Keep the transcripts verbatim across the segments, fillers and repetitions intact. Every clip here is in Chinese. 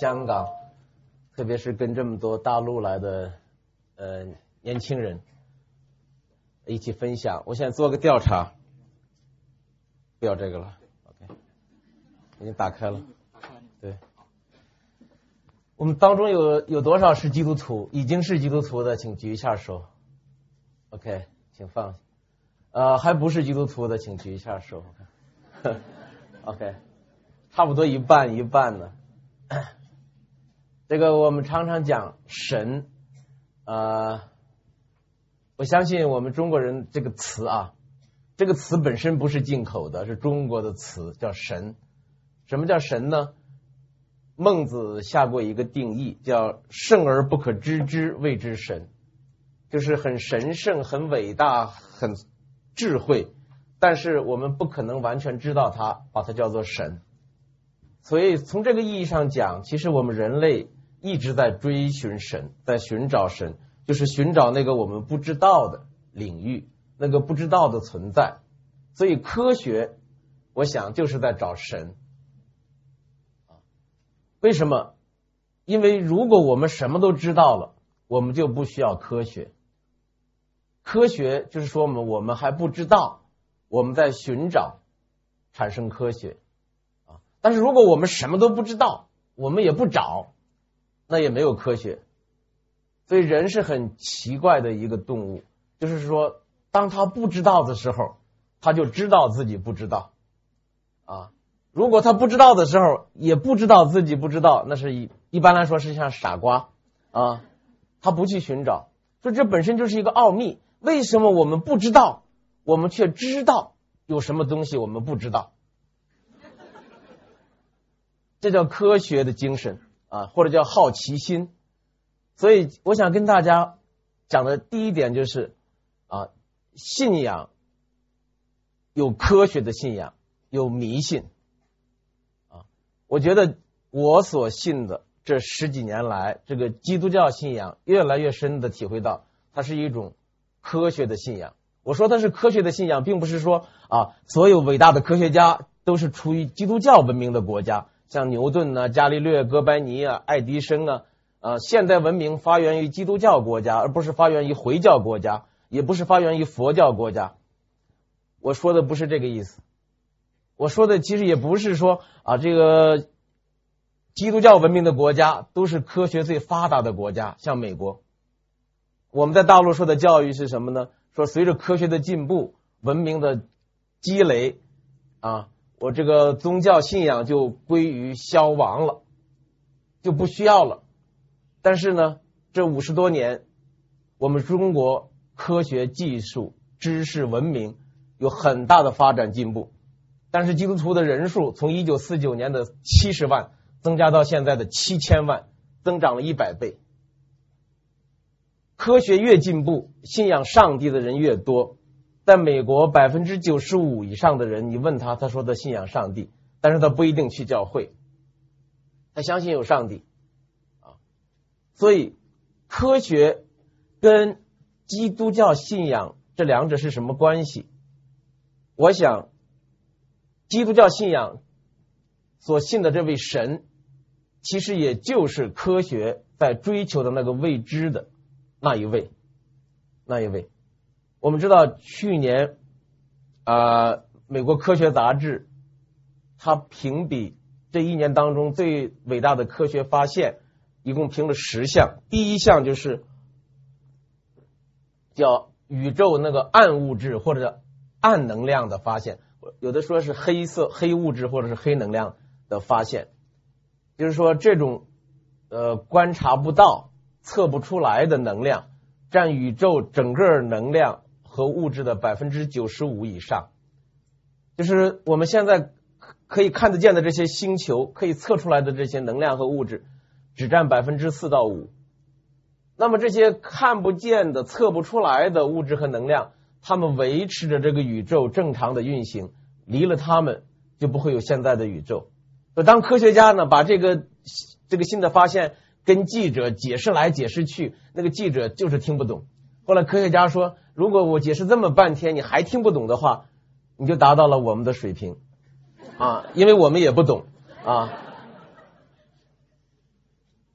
香港，特别是跟这么多大陆来的呃年轻人一起分享。我现在做个调查，不要这个了 ，OK， 已经打开了。对，我们当中有有多少是基督徒？已经是基督徒的，请举一下手。OK， 请放。呃，还不是基督徒的，请举一下手。OK， 差不多一半一半呢。这个我们常常讲神，呃，我相信我们中国人这个词啊，这个词本身不是进口的，是中国的词，叫神。什么叫神呢？孟子下过一个定义，叫圣而不可知之谓之神，就是很神圣、很伟大、很智慧，但是我们不可能完全知道它，把它叫做神。所以从这个意义上讲，其实我们人类一直在追寻神，在寻找神，就是寻找那个我们不知道的领域，那个不知道的存在。所以科学，我想就是在找神。为什么？因为如果我们什么都知道了，我们就不需要科学。科学就是说我们我们还不知道，我们在寻找，产生科学啊。但是如果我们什么都不知道，我们也不找，那也没有科学。所以人是很奇怪的一个动物，就是说当他不知道的时候，他就知道自己不知道啊。如果他不知道的时候也不知道自己不知道，那是一一般来说是像傻瓜啊，他不去寻找。所以这本身就是一个奥秘。为什么我们不知道，我们却知道有什么东西我们不知道？这叫科学的精神啊，或者叫好奇心。所以我想跟大家讲的第一点就是啊，信仰有科学的信仰，有迷信啊。我觉得我所信的这十几年来，这个基督教信仰越来越深的体会到，它是一种科学的信仰。我说它是科学的信仰，并不是说啊，所有伟大的科学家都是出于基督教文明的国家，像牛顿啊、伽利略、哥白尼啊、爱迪生啊，呃，现代文明发源于基督教国家，而不是发源于回教国家，也不是发源于佛教国家。我说的不是这个意思，我说的其实也不是说啊，这个基督教文明的国家都是科学最发达的国家，像美国。我们在大陆受的教育是什么呢？说随着科学的进步，文明的积累啊，我这个宗教信仰就归于消亡了，就不需要了。但是呢，这五十多年，我们中国科学技术、知识、文明有很大的发展进步，但是基督徒的人数从一九四九年的七十万增加到现在的七千万，增长了一百倍。科学越进步，信仰上帝的人越多。在美国百分之九十五以上的人，你问他，他说他信仰上帝，但是他不一定去教会，他相信有上帝啊。所以科学跟基督教信仰这两者是什么关系？我想基督教信仰所信的这位神，其实也就是科学在追求的那个未知的那一位，那一位。我们知道去年啊、呃，美国科学杂志它评比这一年当中最伟大的科学发现，一共评了十项。第一项就是叫宇宙那个暗物质或者暗能量的发现，有的说是黑色黑物质或者是黑能量的发现，就是说这种呃观察不到、测不出来的能量，占宇宙整个能量和物质的百分之九十五以上。就是我们现在可以看得见的这些星球，可以测出来的这些能量和物质，只占百分之四到五。那么这些看不见的、测不出来的物质和能量，它们维持着这个宇宙正常的运行，离了它们就不会有现在的宇宙。当科学家呢把这个这个新的发现跟记者解释来解释去，那个记者就是听不懂。后来科学家说，如果我解释这么半天你还听不懂的话，你就达到了我们的水平啊，因为我们也不懂啊。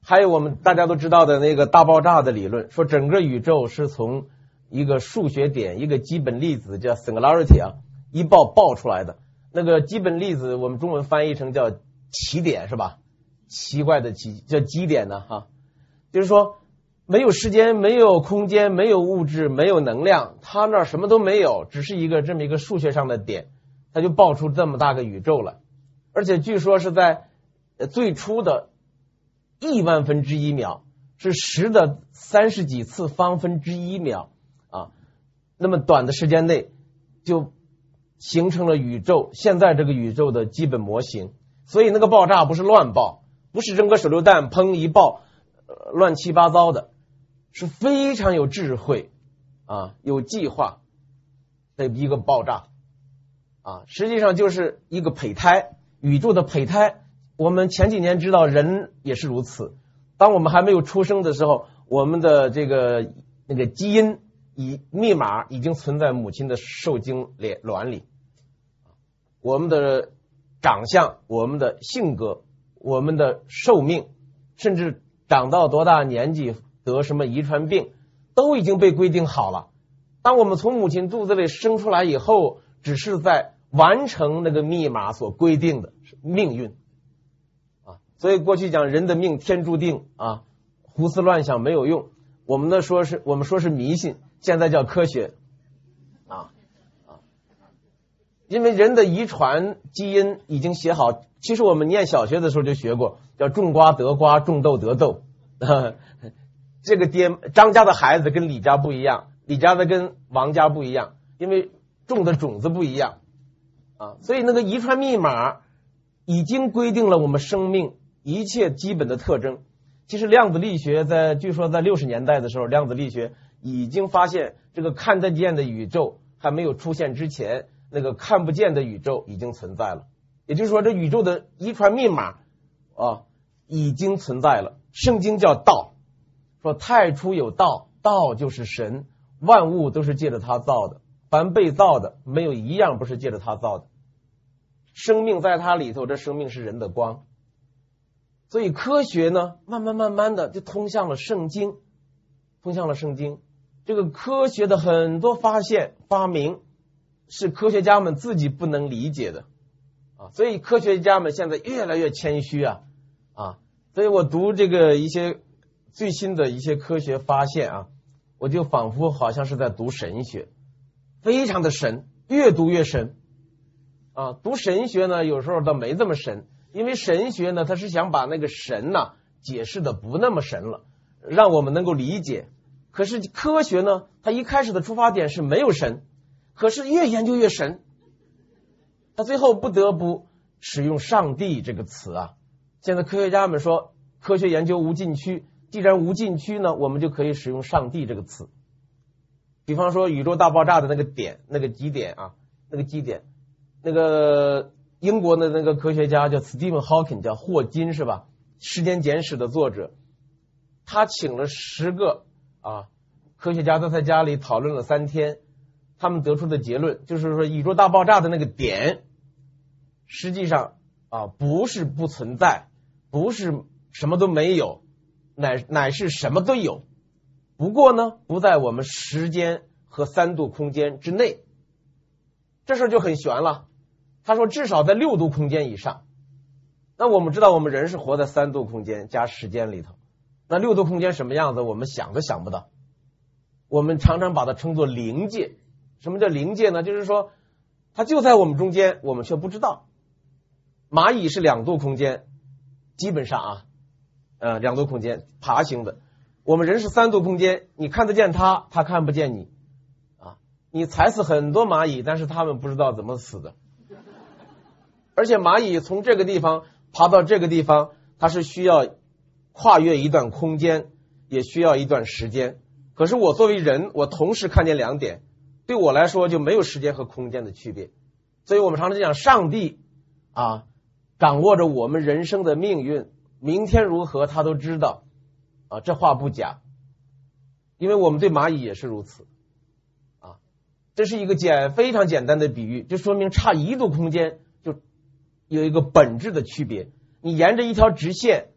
还有我们大家都知道的那个大爆炸的理论，说整个宇宙是从一个数学点，一个基本粒子叫 singularity 啊，一爆爆出来的。那个基本粒子我们中文翻译成叫奇点是吧？奇怪的奇叫基点呢哈，就是说没有时间，没有空间，没有物质，没有能量，它那儿什么都没有，只是一个这么一个数学上的点，它就爆出这么大个宇宙了。而且据说是在最初的亿万分之一秒，是十的三十几次方分之一秒啊，那么短的时间内就形成了宇宙，现在这个宇宙的基本模型。所以那个爆炸不是乱爆，不是扔个手榴弹砰一爆，呃、乱七八糟的，是非常有智慧啊，有计划的一个爆炸啊，实际上就是一个胚胎，宇宙的胚胎。我们前几年知道人也是如此，当我们还没有出生的时候，我们的这个那个基因以密码已经存在母亲的受精卵里，我们的长相，我们的性格，我们的寿命，甚至长到多大年纪得什么遗传病，都已经被规定好了。当我们从母亲肚子里生出来以后，只是在完成那个密码所规定的命运啊。所以过去讲人的命天注定啊，胡思乱想没有用，我们的说是我们说是迷信，现在叫科学啊啊，因为人的遗传基因已经写好。其实我们念小学的时候就学过，叫种瓜得瓜，种豆得豆。这个爹张家的孩子跟李家不一样，李家的跟王家不一样，因为种的种子不一样啊，所以那个遗传密码已经规定了我们生命一切基本的特征。其实量子力学在据说在六十年代的时候，量子力学已经发现这个看得见的宇宙还没有出现之前，那个看不见的宇宙已经存在了。也就是说，这宇宙的遗传密码啊已经存在了。圣经叫道，说太初有道，道就是神，万物都是借着他造的，凡被造的没有一样不是借着他造的，生命在他里头，这生命是人的光。所以科学呢慢慢慢慢的就通向了圣经，通向了圣经。这个科学的很多发现发明是科学家们自己不能理解的啊，所以科学家们现在越来越谦虚啊啊，所以我读这个一些最新的一些科学发现啊，我就仿佛好像是在读神学，非常的神，越读越神啊。读神学呢有时候倒没这么神，因为神学呢它是想把那个神呢解释的不那么神了，让我们能够理解。可是科学呢它一开始的出发点是没有神，可是越研究越神，他最后不得不使用上帝这个词啊。现在科学家们说科学研究无禁区，既然无禁区呢，我们就可以使用上帝这个词。比方说宇宙大爆炸的那个点，那个基点啊，那个基点，那个英国的那个科学家叫 Stephen Hawking， 叫霍金是吧？时间简史的作者，他请了十个啊科学家在他家里讨论了三天，他们得出的结论就是说宇宙大爆炸的那个点实际上啊不是不存在，不是什么都没有，乃乃是什么都有，不过呢不在我们时间和三度空间之内。这事就很悬了，他说至少在六度空间以上。那我们知道我们人是活在三度空间加时间里头，那六度空间什么样子我们想都想不到。我们常常把它称作灵界。什么叫灵界呢？就是说它就在我们中间，我们却不知道。蚂蚁是两度空间，基本上啊呃，两度空间爬行的。我们人是三度空间，你看得见它，它看不见你啊。你踩死很多蚂蚁，但是它们不知道怎么死的。而且蚂蚁从这个地方爬到这个地方，它是需要跨越一段空间，也需要一段时间。可是我作为人，我同时看见两点，对我来说就没有时间和空间的区别。所以我们常常讲上帝啊掌握着我们人生的命运，明天如何他都知道啊，这话不假。因为我们对蚂蚁也是如此啊，这是一个简非常简单的比喻，就说明差一度空间就有一个本质的区别。你沿着一条直线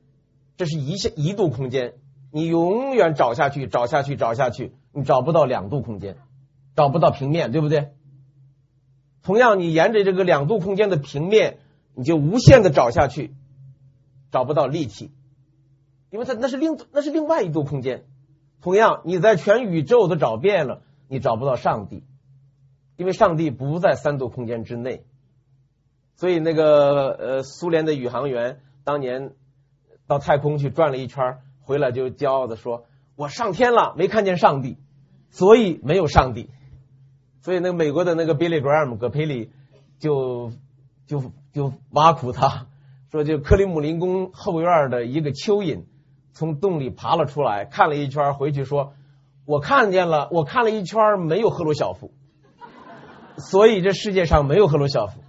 这是一下一度空间，你永远找下去找下去找下去，你找不到两度空间，找不到平面，对不对？同样你沿着这个两度空间的平面，你就无限的找下去，找不到立体，因为它那是另那是另外一度空间。同样你在全宇宙都找遍了，你找不到上帝，因为上帝不在三度空间之内。所以那个呃苏联的宇航员当年到太空去转了一圈，回来就骄傲的说，我上天了，没看见上帝，所以没有上帝。所以那个美国的那个 Billy Graham 葛培理就就就挖苦他说，就克里姆林宫后院的一个蚯蚓从洞里爬了出来，看了一圈回去说，我看见了，我看了一圈没有赫鲁晓夫，所以这世界上没有赫鲁晓夫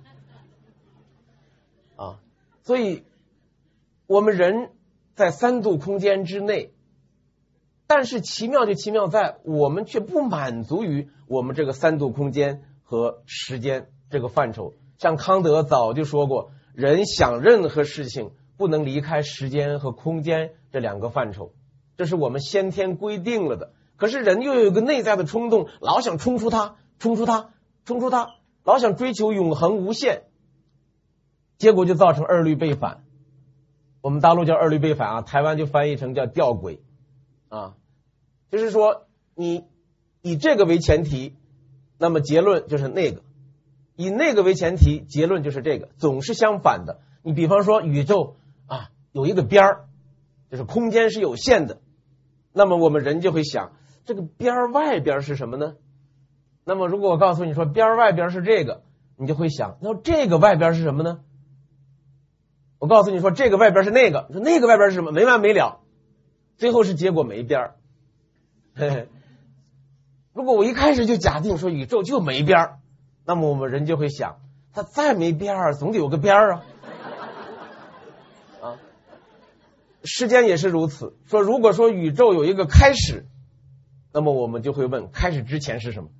啊。所以我们人在三度空间之内，但是奇妙就奇妙在我们却不满足于我们这个三度空间和时间这个范畴。像康德早就说过，人想任何事情不能离开时间和空间这两个范畴，这是我们先天规定了的。可是人又有一个内在的冲动，老想冲出它冲出它冲出它，老想追求永恒无限，结果就造成二律背反。我们大陆叫二律背反啊，台湾就翻译成叫吊诡啊，就是说你以这个为前提，那么结论就是那个；以那个为前提，结论就是这个，总是相反的。你比方说宇宙啊有一个边儿，就是空间是有限的，那么我们人就会想，这个边儿外边是什么呢？那么如果我告诉你说边儿外边是这个，你就会想，那这个外边是什么呢？我告诉你说这个外边是那个，说那个外边是什么？没完没了，最后是结果没边儿。嘿嘿，如果我一开始就假定说宇宙就没边儿，那么我们人就会想，它再没边儿总得有个边儿啊。啊，时间也是如此，说如果说宇宙有一个开始，那么我们就会问，开始之前是什么？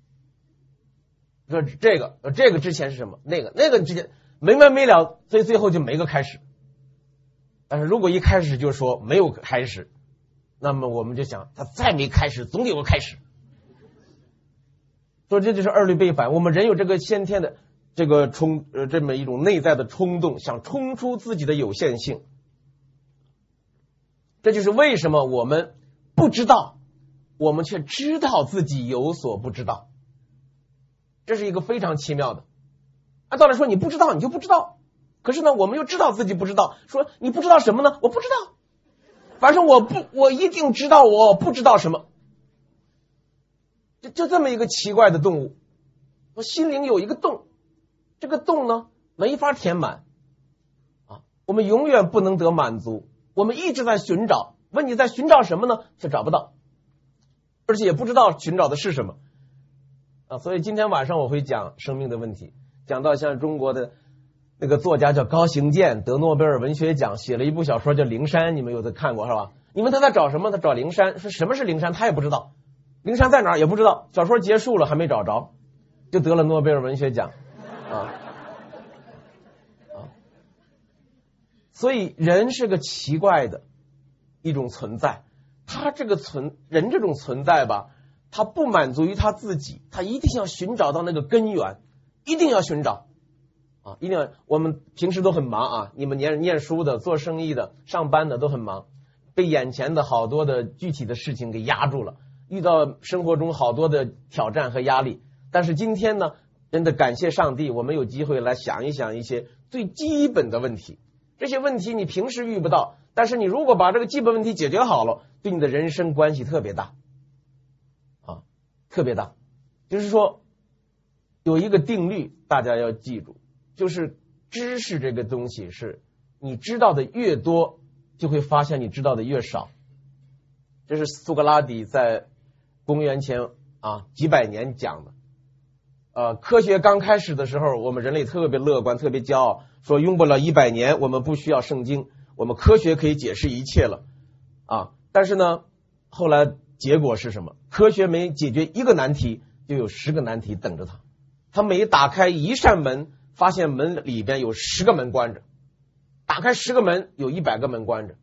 说这个这个之前是什么？那个那个之前没完没了，所以最后就没个开始。但是如果一开始就说没有开始，那么我们就想，它再没开始总得有个开始。所以这就是二律背反。我们人有这个先天的这个冲呃这么一种内在的冲动，想冲出自己的有限性。这就是为什么我们不知道，我们却知道自己有所不知道。这是一个非常奇妙的。按道理说你不知道你就不知道，可是呢我们又知道自己不知道，说你不知道什么呢？我不知道，反正我不我一定知道我不知道什么。就就这么一个奇怪的动物，我心灵有一个洞，这个洞呢没法填满啊，我们永远不能得满足，我们一直在寻找，问你在寻找什么呢？却找不到，而且也不知道寻找的是什么啊。所以今天晚上我会讲生命的问题，讲到像中国的那个作家叫高行健，得诺贝尔文学奖，写了一部小说叫《灵山》，你们有的看过是吧？你问他在找什么？他找灵山，说什么是灵山他也不知道，灵山在哪儿也不知道，小说结束了还没找着，就得了诺贝尔文学奖啊啊！所以人是个奇怪的一种存在，他这个存人这种存在吧，他不满足于他自己，他一定要寻找到那个根源，一定要寻找啊！一定要。我们平时都很忙啊，你们念念书的、做生意的、上班的都很忙，被眼前的好多的具体的事情给压住了。遇到生活中好多的挑战和压力，但是今天呢，真的感谢上帝，我们有机会来想一想一些最基本的问题。这些问题你平时遇不到，但是你如果把这个基本问题解决好了，对你的人生关系特别大啊，特别大。就是说有一个定律大家要记住，就是知识这个东西是你知道的越多，就会发现你知道的越少。这是苏格拉底在公元前啊几百年讲的。呃，科学刚开始的时候，我们人类特别乐观，特别骄傲，说用不了一百年，我们不需要圣经，我们科学可以解释一切了啊。但是呢，后来结果是什么？科学没解决一个难题，就有十个难题等着他。他每打开一扇门，发现门里边有十个门关着；打开十个门，有一百个门关着。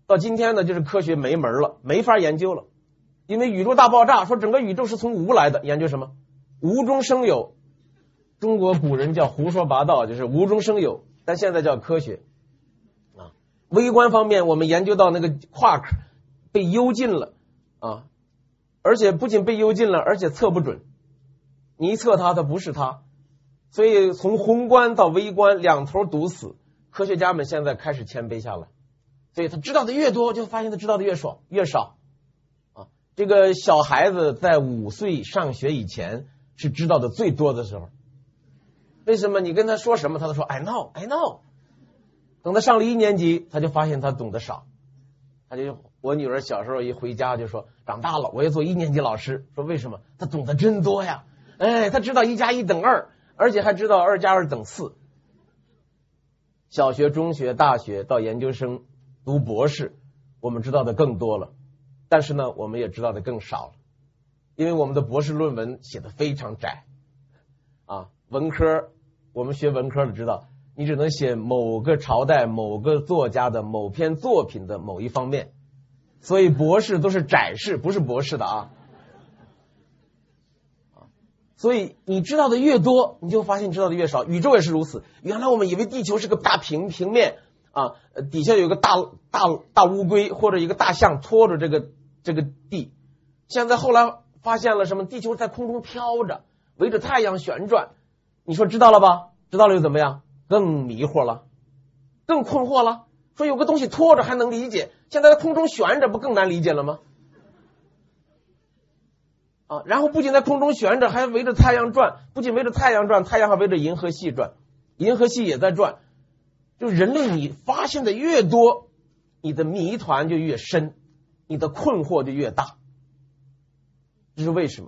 到今天呢，就是科学没门了，没法研究了。因为宇宙大爆炸，说整个宇宙是从无来的，研究什么？无中生有。中国古人叫胡说八道，就是无中生有，但现在叫科学啊。微观方面，我们研究到那个夸克被幽禁了啊，而且不仅被幽禁了，而且测不准。你一测它，它不是它。所以从宏观到微观两头堵死，科学家们现在开始谦卑下来。所以他知道的越多，就发现他知道的越少越少啊。这个小孩子在五岁上学以前是知道的最多的时候。为什么？你跟他说什么，他都说 I know I know。 等他上了一年级，他就发现他懂得少。他就我女儿小时候一回家就说，长大了我也做一年级老师。说为什么？他懂得真多呀。哎，他知道一加一等二，而且还知道二加二等四。小学、中学、大学到研究生读博士，我们知道的更多了，但是呢，我们也知道的更少了，因为我们的博士论文写的非常窄啊。文科，我们学文科的知道，你只能写某个朝代某个作家的某篇作品的某一方面，所以博士都是窄式，不是博士的啊。所以你知道的越多，你就发现你知道的越少。宇宙也是如此。原来我们以为地球是个大平平面啊，底下有个大大大乌龟或者一个大象拖着这个这个地。现在后来发现了什么？地球在空中飘着，围着太阳旋转。你说知道了吧？知道了又怎么样？更迷惑了，更困惑了。说有个东西拖着还能理解，现在在空中悬着，不更难理解了吗？啊，然后不仅在空中悬着，还围着太阳转，不仅围着太阳转，太阳还围着银河系转，银河系也在转。就人类你发现的越多，你的谜团就越深，你的困惑就越大。这是为什么？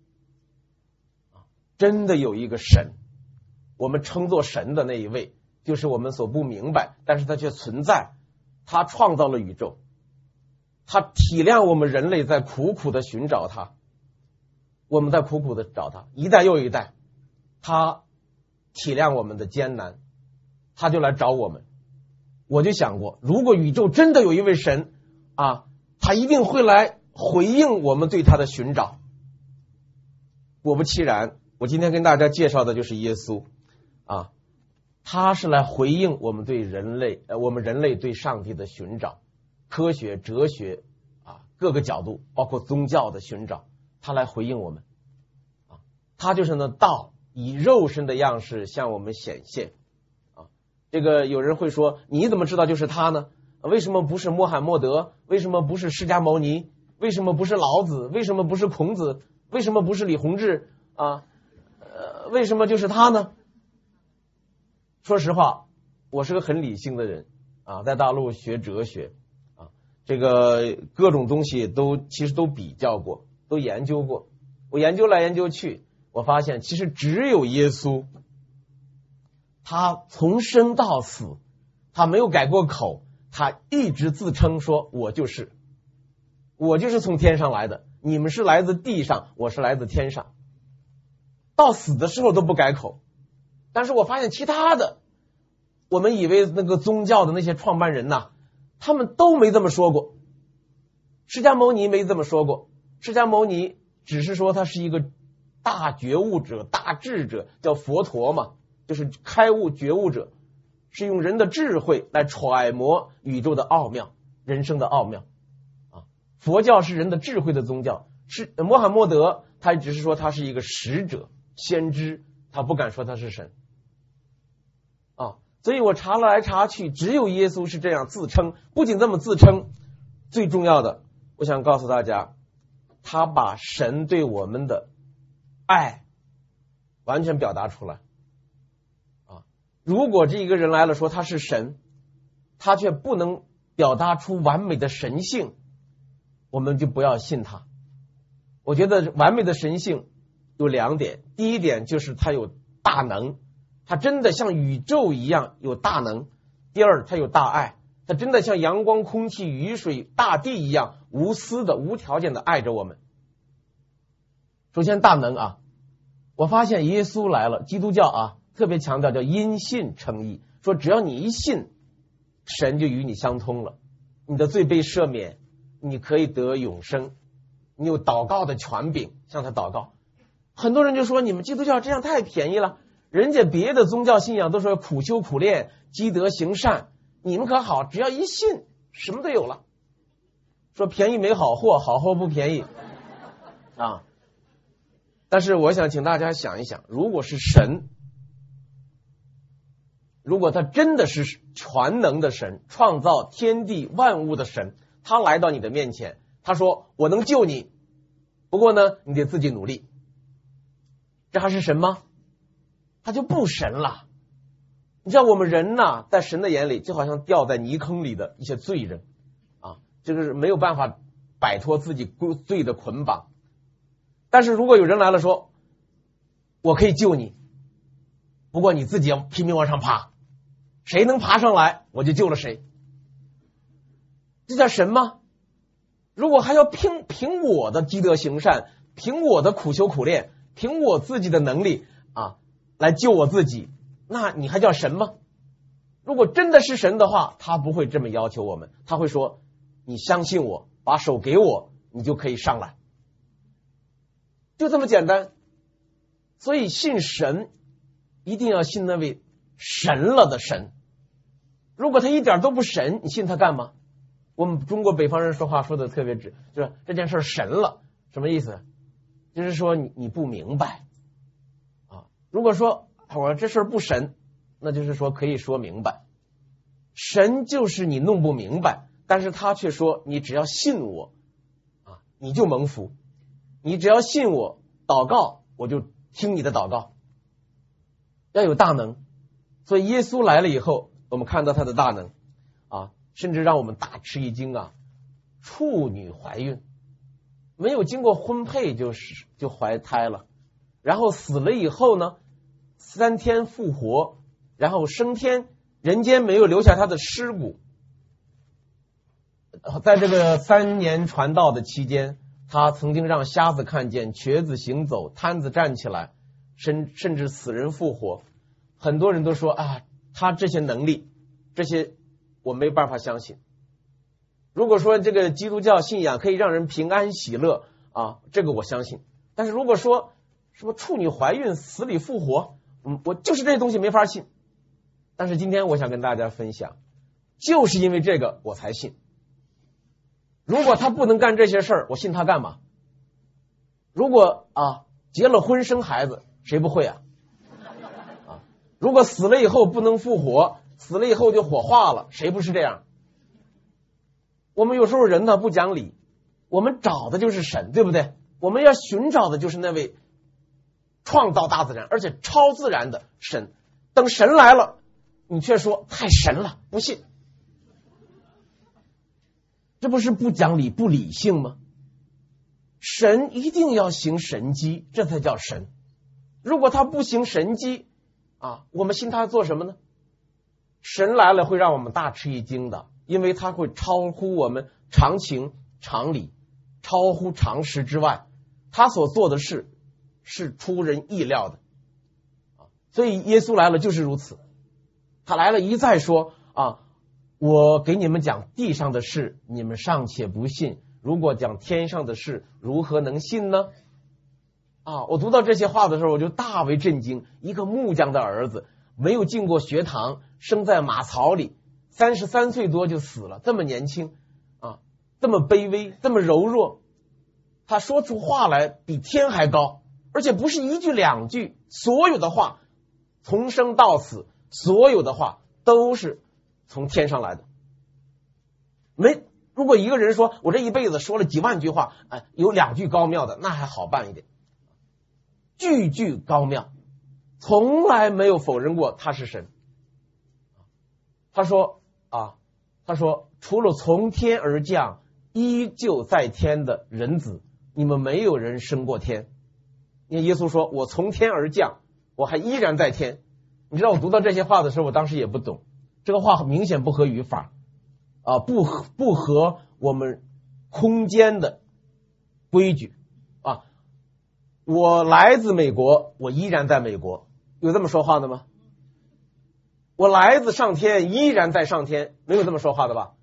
真的有一个神，我们称作神的那一位，就是我们所不明白，但是他却存在。他创造了宇宙，他体谅我们人类在苦苦的寻找他，我们在苦苦的找他，一代又一代，他体谅我们的艰难，他就来找我们。我就想过，如果宇宙真的有一位神啊，他一定会来回应我们对他的寻找。果不其然，我今天跟大家介绍的就是耶稣啊，他是来回应我们对人类呃，我们人类对上帝的寻找，科学、哲学啊，各个角度，包括宗教的寻找，他来回应我们啊。他就是那道，以肉身的样式向我们显现啊。这个有人会说，你怎么知道就是他呢？为什么不是穆罕默德？为什么不是释迦牟尼？为什么不是老子？为什么不是孔子？为什么不是李洪志啊？呃，为什么就是他呢？说实话，我是个很理性的人啊，在大陆学哲学啊，这个各种东西都其实都比较过，都研究过。我研究来研究去，我发现其实只有耶稣，他从生到死，他没有改过口，他一直自称说我就是，我就是从天上来的，你们是来自地上，我是来自天上，到死的时候都不改口。但是我发现其他的，我们以为那个宗教的那些创办人呐，他们都没这么说过。释迦牟尼没这么说过，释迦牟尼只是说他是一个大觉悟者、大智者，叫佛陀嘛，就是开悟觉悟者，是用人的智慧来揣摩宇宙的奥妙，人生的奥妙啊。佛教是人的智慧的宗教，是穆罕默德他只是说他是一个使者、先知，他不敢说他是神啊。所以我查来查去，只有耶稣是这样自称。不仅这么自称，最重要的，我想告诉大家，他把神对我们的爱完全表达出来啊。如果这一个人来了说他是神，他却不能表达出完美的神性，我们就不要信他。我觉得完美的神性有两点，第一点就是他有大能，他真的像宇宙一样有大能；第二，他有大爱，他真的像阳光、空气、雨水、大地一样无私的、无条件的爱着我们。首先大能啊，我发现耶稣来了，基督教啊特别强调叫因信称义，说只要你一信，神就与你相通了。 你的罪被赦免，你可以得永生，你有祷告的权柄，向他祷告。很多人就说你们基督教这样太便宜了，人家别的宗教信仰都说苦修苦练，积德行善，你们可好，只要一信什么都有了。说便宜没好货，好货不便宜啊。但是我想请大家想一想，如果是神，如果他真的是全能的神，创造天地万物的神，他来到你的面前，他说我能救你，不过呢你得自己努力，这还是神吗？他就不神了。你知道我们人呐，在神的眼里就好像掉在泥坑里的一些罪人啊，这个是没有办法摆脱自己罪的捆绑。但是如果有人来了说我可以救你，不过你自己要拼命往上爬，谁能爬上来我就救了谁，这叫神吗？如果还要凭凭我的积德行善，凭我的苦修苦练，凭我自己的能力啊来救我自己，那你还叫神吗？如果真的是神的话，他不会这么要求我们，他会说你相信我，把手给我，你就可以上来，就这么简单。所以信神一定要信那位神了的神，如果他一点都不神，你信他干嘛？我们中国北方人说话说的特别直，就是这件事神了，什么意思？就是说你你不明白啊。如果说我说这事儿不神，那就是说可以说明白。神就是你弄不明白，但是他却说你只要信我啊，你就蒙福。你只要信我，祷告我就听你的祷告。要有大能，所以耶稣来了以后，我们看到他的大能啊，甚至让我们大吃一惊啊！处女怀孕，没有经过婚配就是就怀胎了，然后死了以后呢，三天复活，然后升天，人间没有留下他的尸骨。在这个三年传道的期间，他曾经让瞎子看见，瘸子行走，瘫子站起来，甚甚至死人复活。很多人都说啊，他这些能力，这些我没办法相信。如果说这个基督教信仰可以让人平安喜乐啊，这个我相信。但是如果说什么处女怀孕死里复活，嗯，我就是这些东西没法信。但是今天我想跟大家分享，就是因为这个我才信。如果他不能干这些事儿，我信他干嘛？如果啊结了婚生孩子，谁不会啊？啊，如果死了以后不能复活，死了以后就火化了，谁不是这样？我们有时候人呢不讲理，我们找的就是神，对不对？我们要寻找的就是那位创造大自然而且超自然的神。等神来了，你却说太神了，不信。这不是不讲理不理性吗？神一定要行神迹，这才叫神。如果他不行神迹啊，我们信他做什么呢？神来了会让我们大吃一惊的，因为他会超乎我们常情常理，超乎常识之外，他所做的事是出人意料的。所以耶稣来了就是如此，他来了一再说啊，我给你们讲地上的事，你们尚且不信，如果讲天上的事，如何能信呢？啊，我读到这些话的时候，我就大为震惊。一个木匠的儿子，没有进过学堂，生在马槽里，三十三岁多就死了，这么年轻啊，这么卑微，这么柔弱，他说出话来比天还高，而且不是一句两句，所有的话从生到死，所有的话都是从天上来的。没，如果一个人说我这一辈子说了几万句话，哎，有两句高妙的，那还好办一点。句句高妙，从来没有否认过他是神。他说啊，他说除了从天而降，依旧在天的人子，你们没有人升过天。因为耶稣说我从天而降，我还依然在天。你知道我读到这些话的时候，我当时也不懂，这个话明显不合语法啊，不不合我们空间的规矩啊。我来自美国，我依然在美国，有这么说话的吗？我来自上天，依然在上天，没有这么说话的吧？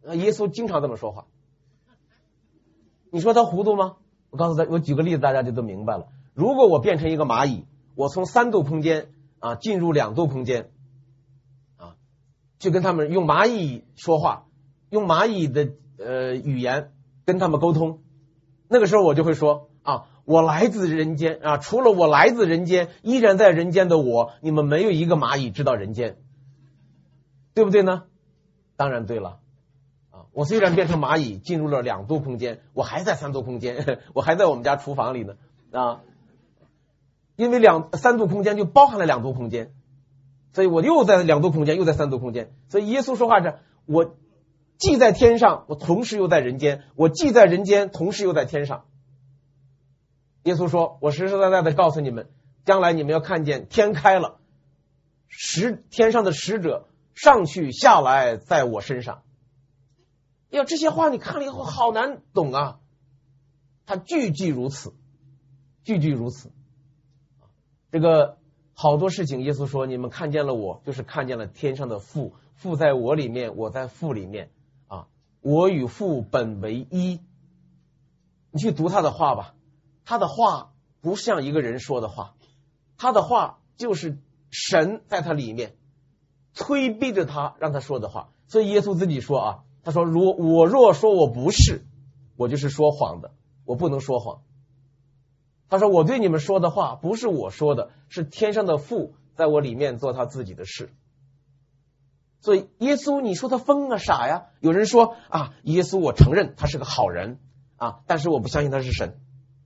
耶稣经常这么说话。你说他糊涂吗？我告诉他，我举个例子，大家就都明白了。如果我变成一个蚂蚁，我从三度空间啊进入两度空间啊，去跟他们用蚂蚁说话，用蚂蚁的呃语言跟他们沟通，那个时候我就会说啊，我来自人间啊，除了我来自人间，依然在人间的我，你们没有一个蚂蚁知道人间，对不对呢？当然对了。我虽然变成蚂蚁进入了两度空间，我还在三度空间，我还在我们家厨房里呢啊，因为两三度空间就包含了两度空间，所以我又在两度空间，又在三度空间。所以耶稣说话是，我既在天上，我同时又在人间，我既在人间，同时又在天上。耶稣说，我实实在在的告诉你们，将来你们要看见天开了，使天上的使者上去下来在我身上。要这些话你看了以后好难懂啊，他句句如此，句句如此。这个好多事情耶稣说，你们看见了我，就是看见了天上的父，父在我里面，我在父里面啊，我与父本为一。你去读他的话吧，他的话不像一个人说的话，他的话就是神在他里面催逼着他让他说的话。所以耶稣自己说啊，他说，如我若说我不是，我就是说谎的，我不能说谎。他说，我对你们说的话不是我说的，是天上的父在我里面做他自己的事。所以耶稣你说他疯啊傻呀？有人说啊，耶稣我承认他是个好人啊，但是我不相信他是神。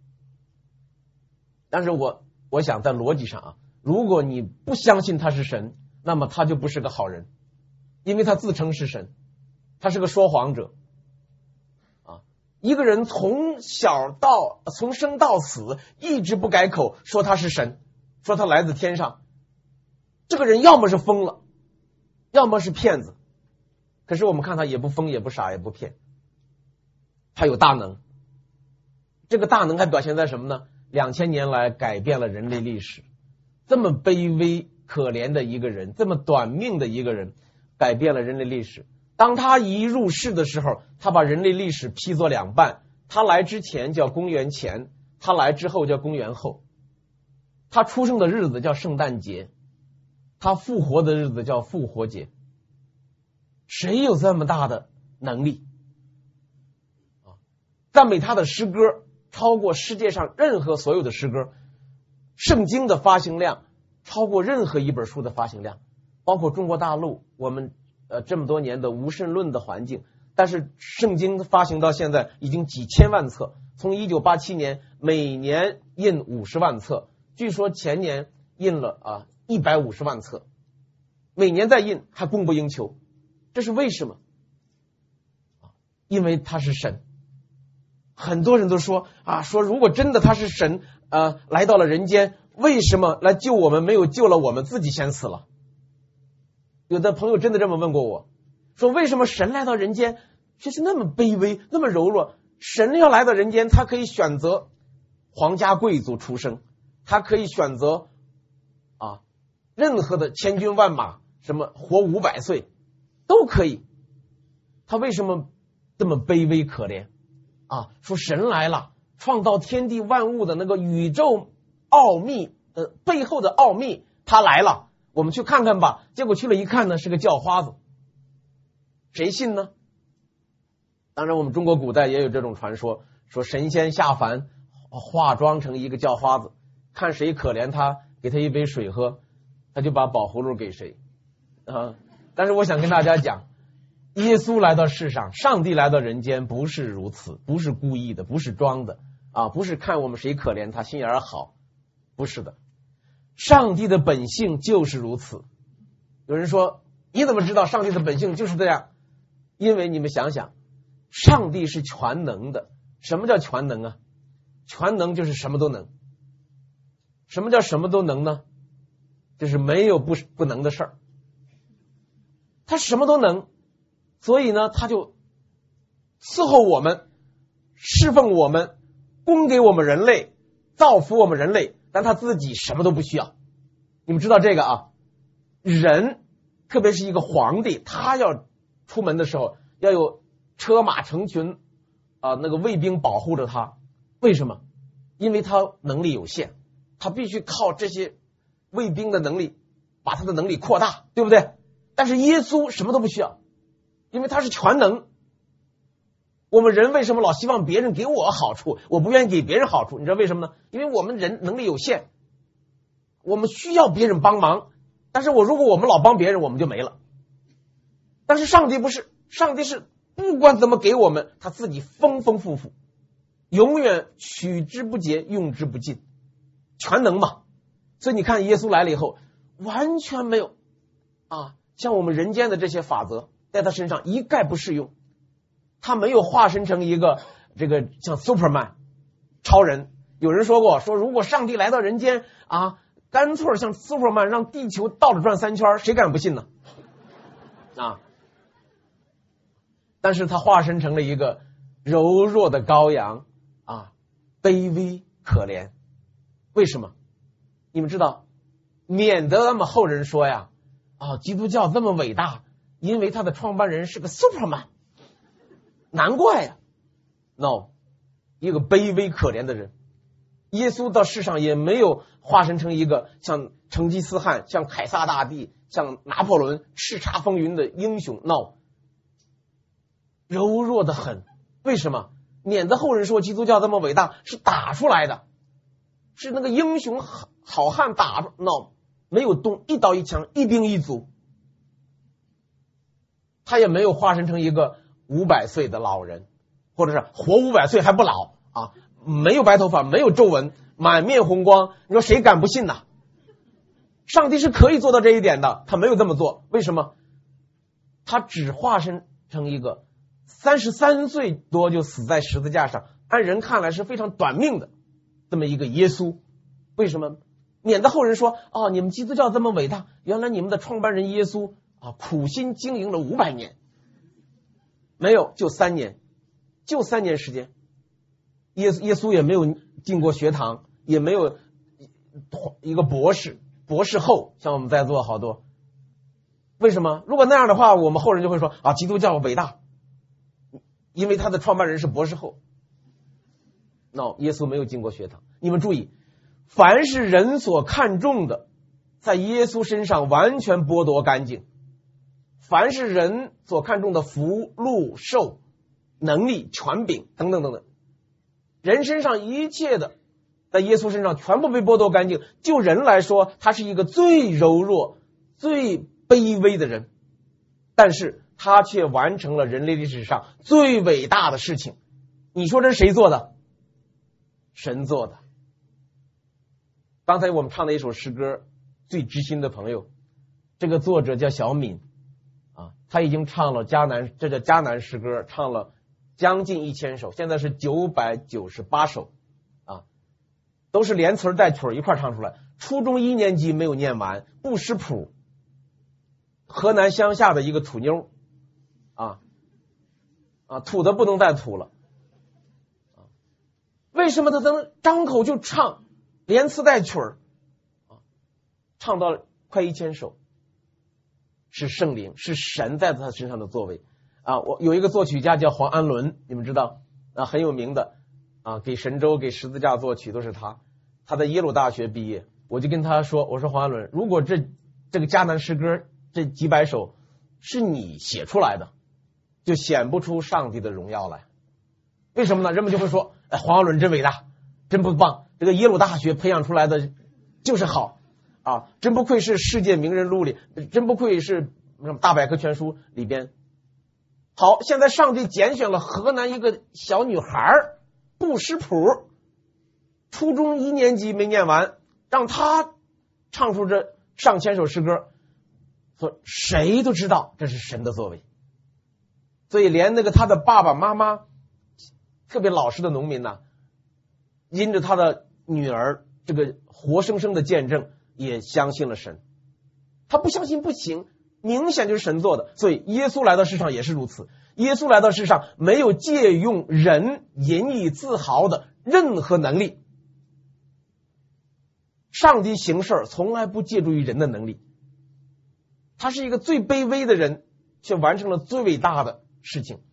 但是我我想在逻辑上啊，如果你不相信他是神，那么他就不是个好人，因为他自称是神，他是个说谎者啊！一个人从小到从生到死一直不改口说他是神，说他来自天上，这个人要么是疯了，要么是骗子。可是我们看他也不疯也不傻也不骗，他有大能。这个大能还表现在什么呢？两千年来改变了人类历史。这么卑微可怜的一个人，这么短命的一个人，改变了人类历史。当他一入世的时候，他把人类历史劈作两半，他来之前叫公元前，他来之后叫公元后。他出生的日子叫圣诞节，他复活的日子叫复活节。谁有这么大的能力？赞美他的诗歌超过世界上任何所有的诗歌，圣经的发行量超过任何一本书的发行量，包括中国大陆我们呃这么多年的无神论的环境，但是圣经发行到现在已经几千万册，从一九八七年每年印五十万册，据说前年印了啊一百五十万册，每年在印还供不应求。这是为什么？因为他是神。很多人都说啊，说如果真的他是神呃来到了人间，为什么来救我们没有救了我们自己先死了？有的朋友真的这么问过我，说为什么神来到人间却是那么卑微那么柔弱？神要来到人间，他可以选择皇家贵族出生，他可以选择啊任何的千军万马，什么活五百岁都可以，他为什么这么卑微可怜啊？说神来了，创造天地万物的那个宇宙奥秘的背后的奥秘，他来了，我们去看看吧。结果去了一看呢，是个叫花子，谁信呢？当然我们中国古代也有这种传说，说神仙下凡化妆成一个叫花子，看谁可怜他，给他一杯水喝，他就把宝葫芦给谁啊。但是我想跟大家讲，耶稣来到世上，上帝来到人间不是如此，不是故意的，不是装的啊，不是看我们谁可怜他心眼好，不是的，上帝的本性就是如此。有人说你怎么知道上帝的本性就是这样？因为你们想想，上帝是全能的。什么叫全能啊？全能就是什么都能。什么叫什么都能呢？就是没有不不能的事儿，他什么都能，所以呢他就伺候我们，侍奉我们，供给我们人类，造福我们人类，但他自己什么都不需要。你们知道这个啊？人特别是一个皇帝，他要出门的时候要有车马成群啊、呃，那个卫兵保护着他。为什么？因为他能力有限，他必须靠这些卫兵的能力把他的能力扩大，对不对？但是耶稣什么都不需要，因为他是全能。我们人为什么老希望别人给我好处，我不愿意给别人好处？你知道为什么呢？因为我们人能力有限，我们需要别人帮忙，但是我如果我们老帮别人，我们就没了。但是上帝不是，上帝是不管怎么给我们，他自己丰丰富富，永远取之不竭，用之不尽，全能嘛。所以你看耶稣来了以后，完全没有啊，像我们人间的这些法则在他身上一概不适用。他没有化身成一个这个像 Superman 超人。有人说过，说如果上帝来到人间啊，干脆像 Superman 让地球倒着转三圈，谁敢不信呢？啊！但是他化身成了一个柔弱的羔羊啊，卑微可怜。为什么？你们知道，免得那么后人说呀，啊，基督教这么伟大，因为他的创办人是个 Superman。难怪呀 ，no， 一个卑微可怜的人。耶稣到世上也没有化身成一个像成吉思汗、像凯撒大帝、像拿破仑叱咤风云的英雄 ，no， 柔弱的很。为什么？免得后人说基督教这么伟大是打出来的，是那个英雄好汉打出 ，no， 没有动一刀一枪一兵一卒，他也没有化身成一个五百岁的老人，或者是活五百岁还不老啊，没有白头发，没有皱纹，满面红光，你说谁敢不信呢？上帝是可以做到这一点的，他没有这么做。为什么？他只化身成一个三十三岁多就死在十字架上，按人看来是非常短命的这么一个耶稣。为什么？免得后人说，哦，你们基督教这么伟大，原来你们的创办人耶稣啊，苦心经营了五百年。没有，就三年，就三年时间。耶耶稣也没有进过学堂，也没有一个博士、博士后，像我们在座好多。为什么？如果那样的话，我们后人就会说啊，基督教伟大，因为他的创办人是博士后。no， 耶稣没有进过学堂。你们注意，凡是人所看重的，在耶稣身上完全剥夺干净。凡是人所看重的福禄寿能力权柄等等等等，人身上一切的在耶稣身上全部被剥夺干净。就人来说，他是一个最柔弱最卑微的人，但是他却完成了人类历史上最伟大的事情。你说这是谁做的？神做的。刚才我们唱的一首诗歌最知心的朋友，这个作者叫小敏啊，他已经唱了迦南，这叫迦南诗歌，唱了将近一千首，现在是九百九十八首啊，都是连词带曲一块唱出来。初中一年级没有念完，不识谱，河南乡下的一个土妞啊啊，土的不能再土了。为什么他能张口就唱，连词带曲儿啊，唱到快一千首？是圣灵，是神在他身上的作为啊！我有一个作曲家叫黄安伦，你们知道啊，很有名的啊，给神州、给十字架作曲都是他。他在耶鲁大学毕业，我就跟他说：“我说黄安伦，如果这这个迦南诗歌这几百首是你写出来的，就显不出上帝的荣耀来。为什么呢？人们就会说：哎，黄安伦真伟大，真不棒！这个耶鲁大学培养出来的就是好。”啊，真不愧是世界名人录里，真不愧是什么大百科全书里边。好，现在上帝拣选了河南一个小女孩，不识谱，初中一年级没念完，让她唱出这上千首诗歌，说谁都知道这是神的作为。所以连那个他的爸爸妈妈，特别老实的农民呢、啊，因着他的女儿这个活生生的见证，也相信了神。他不相信不行，明显就是神做的。所以耶稣来到世上也是如此。耶稣来到世上没有借用人引以自豪的任何能力。上帝行事从来不借助于人的能力，他是一个最卑微的人，却完成了最伟大的事情。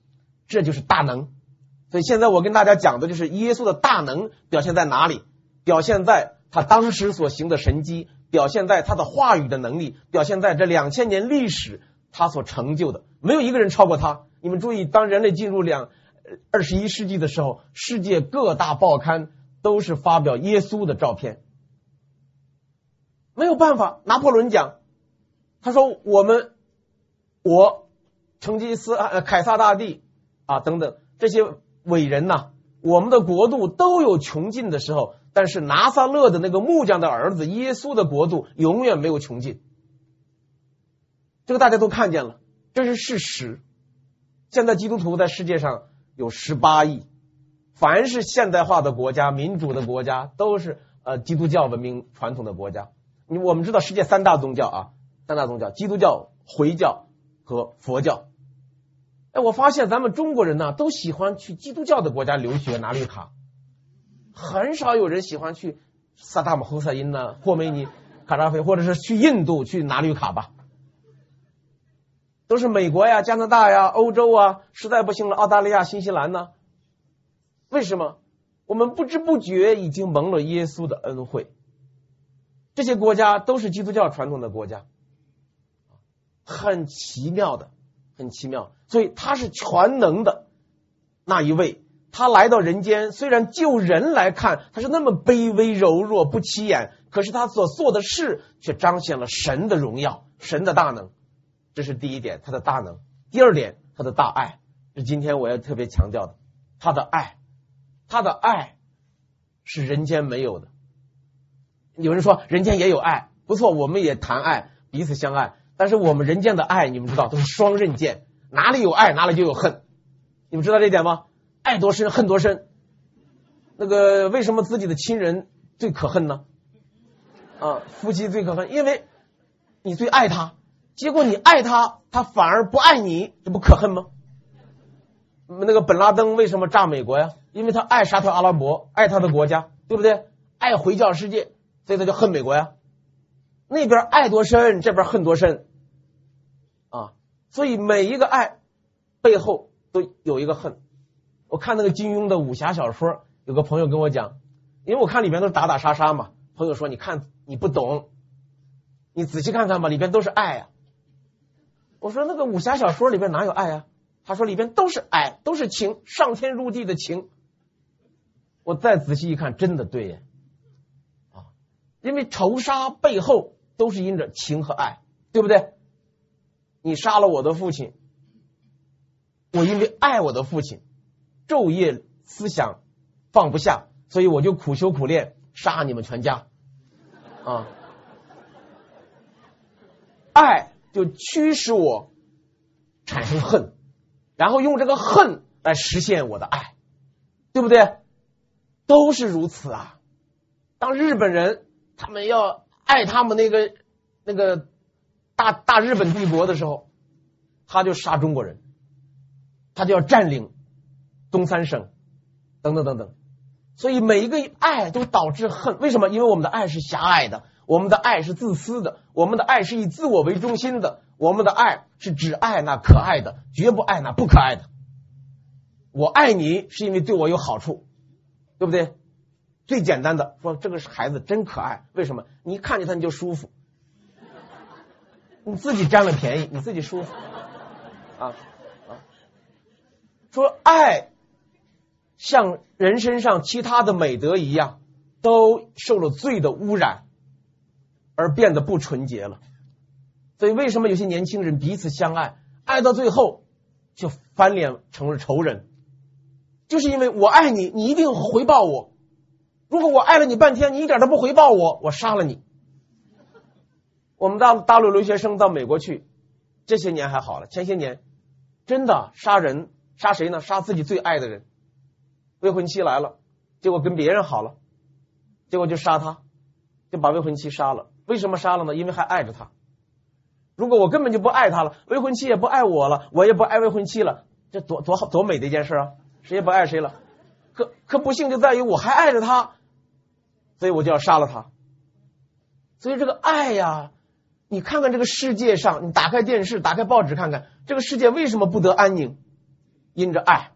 这就是大能。所以现在我跟大家讲的就是耶稣的大能表现在哪里？表现在他当时所行的神迹，表现在他的话语的能力，表现在这两千年历史他所成就的，没有一个人超过他。你们注意，当人类进入两二十一世纪的时候，世界各大报刊都是发表耶稣的照片。没有办法，拿破仑讲，他说我们我成吉思汗、凯撒大帝啊等等这些伟人呐、啊，我们的国度都有穷尽的时候，但是拿撒勒的那个木匠的儿子耶稣的国度永远没有穷尽。这个大家都看见了，这是事实。现在基督徒在世界上有十八亿，凡是现代化的国家、民主的国家，都是呃基督教文明传统的国家。你我们知道世界三大宗教啊，三大宗教：基督教、回教和佛教。哎，我发现咱们中国人呢，都喜欢去基督教的国家留学拿绿卡，很少有人喜欢去萨达姆侯赛因呢、霍梅尼、卡扎菲，或者是去印度去拿绿卡吧。都是美国呀、加拿大呀、欧洲啊，实在不行了澳大利亚、新西兰呢。为什么？我们不知不觉已经蒙了耶稣的恩惠。这些国家都是基督教传统的国家，很奇妙的，很奇妙。所以他是全能的那一位，他来到人间，虽然就人来看他是那么卑微柔弱不起眼，可是他所做的事却彰显了神的荣耀，神的大能。这是第一点，他的大能。第二点，他的大爱，是今天我要特别强调的。他的爱，他的爱是人间没有的。有人说人间也有爱，不错，我们也谈爱，彼此相爱，但是我们人间的爱你们知道都是双刃剑，哪里有爱哪里就有恨，你们知道这一点吗？爱多深恨多深。那个为什么自己的亲人最可恨呢？啊，夫妻最可恨，因为你最爱他，结果你爱他，他反而不爱你，这不可恨吗？那个本拉登为什么炸美国呀？因为他爱沙特阿拉伯，爱他的国家，对不对？爱回教世界，所以他就恨美国呀。那边爱多深，这边恨多深啊！所以每一个爱背后都有一个恨。我看那个金庸的武侠小说，有个朋友跟我讲，因为我看里面都是打打杀杀嘛，朋友说你看你不懂，你仔细看看吧，里边都是爱啊。我说那个武侠小说里边哪有爱啊？他说里边都是爱，都是情，上天入地的情。我再仔细一看，真的对耶啊！因为仇杀背后都是因着情和爱，对不对？你杀了我的父亲，我因为爱我的父亲，昼夜思想放不下，所以我就苦修苦练杀你们全家啊！爱就驱使我产生恨，然后用这个恨来实现我的爱，对不对？都是如此啊！当日本人他们要爱他们那个那个大大日本帝国的时候，他就杀中国人，他就要占领东三省等等等等。所以每一个爱都导致恨，为什么？因为我们的爱是狭隘的，我们的爱是自私的，我们的爱是以自我为中心的，我们的爱是只爱那可爱的，绝不爱那不可爱的。我爱你是因为对我有好处，对不对？最简单的说，这个孩子真可爱，为什么？你一看见他你就舒服，你自己占了便宜，你自己舒服啊啊！说爱像人身上其他的美德一样，都受了罪的污染，而变得不纯洁了。所以为什么有些年轻人彼此相爱，爱到最后就翻脸成了仇人？就是因为我爱你，你一定回报我。如果我爱了你半天，你一点都不回报我，我杀了你。我们大大陆留学生到美国去，这些年还好了，前些年真的杀人，杀谁呢？杀自己最爱的人。未婚妻来了，结果跟别人好了，结果就杀他，就把未婚妻杀了。为什么杀了呢？因为还爱着他。如果我根本就不爱他了，未婚妻也不爱我了，我也不爱未婚妻了，这多多好多美的一件事啊！谁也不爱谁了。可可不幸就在于我还爱着他，所以我就要杀了他。所以这个爱呀，你看看这个世界上，你打开电视打开报纸看看，这个世界为什么不得安宁？ 因着爱，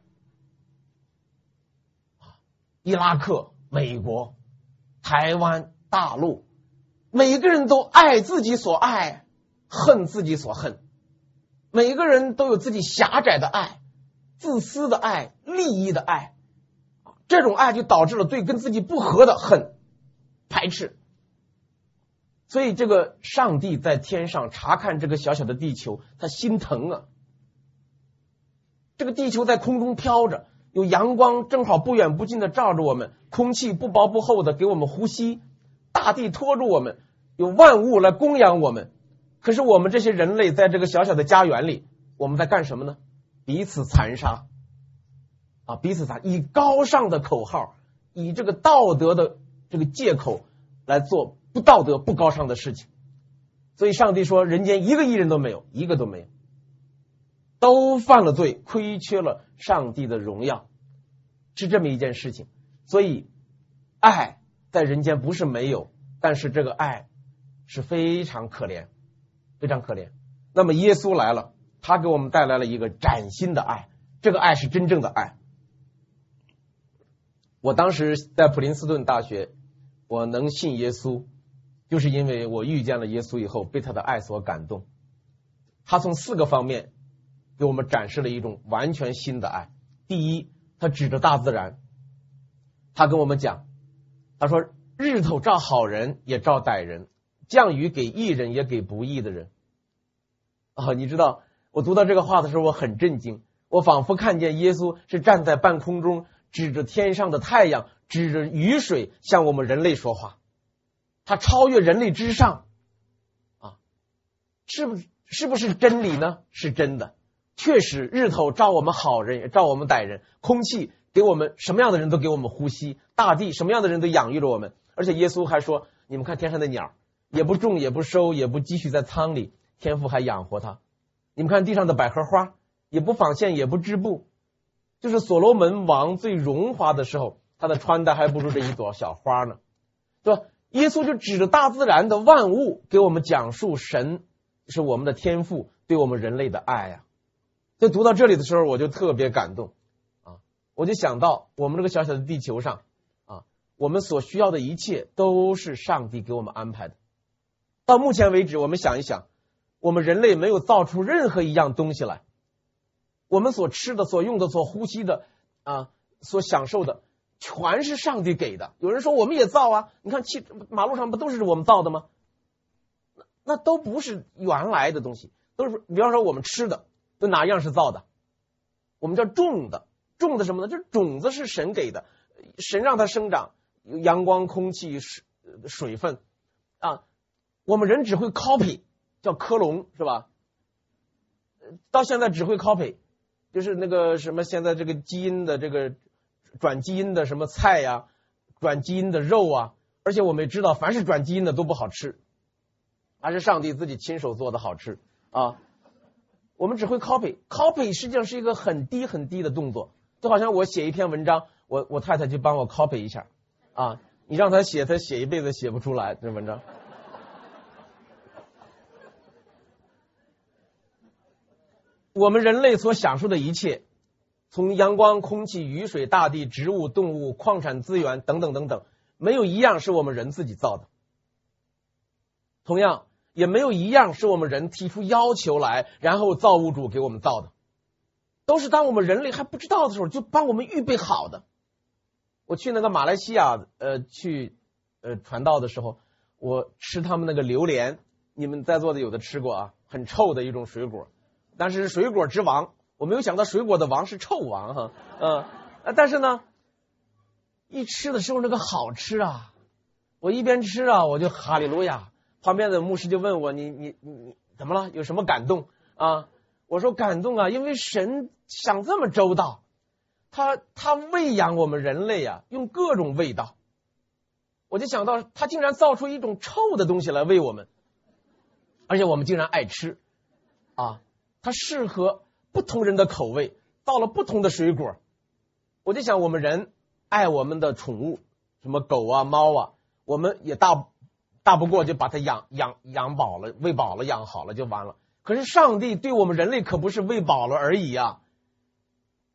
伊拉克、美国、台湾、大陆，每个人都爱自己所爱，恨自己所恨。每个人都有自己狭窄的爱，自私的爱，利益的爱。这种爱就导致了对跟自己不合的恨、排斥。所以这个上帝在天上查看这个小小的地球，他心疼啊。这个地球在空中飘着，有阳光正好不远不近的照着我们，空气不薄不厚的给我们呼吸，大地托住我们，有万物来供养我们。可是我们这些人类在这个小小的家园里，我们在干什么呢？彼此残杀啊，彼此残，以高尚的口号，以这个道德的这个借口来做不道德不高尚的事情。所以上帝说，人间一个义人都没有，一个都没有，都犯了罪，亏缺了上帝的荣耀，是这么一件事情。所以爱在人间不是没有，但是这个爱是非常可怜，非常可怜。那么耶稣来了，他给我们带来了一个崭新的爱，这个爱是真正的爱。我当时在普林斯顿大学，我能信耶稣，就是因为我遇见了耶稣以后，被他的爱所感动。他从四个方面给我们展示了一种完全新的爱。第一，他指着大自然，他跟我们讲，他说日头照好人也照歹人，降雨给义人也给不义的人。啊，你知道我读到这个话的时候，我很震惊，我仿佛看见耶稣是站在半空中，指着天上的太阳，指着雨水向我们人类说话。他超越人类之上啊，是不是是不是真理呢？是真的。确实日头照我们好人也照我们歹人，空气给我们什么样的人都给我们呼吸，大地什么样的人都养育着我们。而且耶稣还说，你们看天上的鸟，也不种也不收也不积蓄在仓里，天父还养活它。你们看地上的百合花，也不纺线也不织布，就是所罗门王最荣华的时候，他的穿戴还不如这一朵小花呢，对吧？耶稣就指着大自然的万物给我们讲述神是我们的天父对我们人类的爱呀、啊。所以读到这里的时候，我就特别感动啊！我就想到我们这个小小的地球上啊，我们所需要的一切都是上帝给我们安排的。到目前为止，我们想一想，我们人类没有造出任何一样东西来，我们所吃的、所用的、所呼吸的啊，所享受的，全是上帝给的。有人说我们也造啊，你看汽马路上不都是我们造的吗？那那都不是原来的东西，都是比方说我们吃的。有哪样是造的？我们叫种的，种的什么呢？这种子是神给的，神让它生长，有阳光、空气、水水分啊。我们人只会 copy， 叫克隆，是吧？到现在只会 copy， 就是那个什么，现在这个基因的这个转基因的什么菜呀、啊，转基因的肉啊，而且我们也知道，凡是转基因的都不好吃，还是上帝自己亲手做的好吃啊。我们只会 copy， copy 实际上是一个很低很低的动作，就好像我写一篇文章，我我太太就帮我 copy 一下啊，你让他写，他写一辈子写不出来这文章。我们人类所享受的一切，从阳光、空气、雨水、大地、植物、动物、矿产资源等等等等，没有一样是我们人自己造的。同样也没有一样是我们人提出要求来，然后造物主给我们造的，都是当我们人类还不知道的时候就帮我们预备好的。我去那个马来西亚呃去呃传道的时候，我吃他们那个榴莲，你们在座的有的吃过啊，很臭的一种水果，但是水果之王，我没有想到水果的王是臭王哈，嗯、呃，但是呢，一吃的时候那个好吃啊，我一边吃啊我就哈利路亚。旁边的牧师就问我，你你你你怎么了？有什么感动啊？我说感动啊，因为神想这么周到，他他喂养我们人类啊，用各种味道。我就想到他竟然造出一种臭的东西来喂我们，而且我们竟然爱吃啊！它适合不同人的口味，造了不同的水果。我就想我们人爱我们的宠物，什么狗啊猫啊，我们也大。大不过就把它养养养饱了，喂饱了，养好了就完了。可是上帝对我们人类可不是喂饱了而已啊，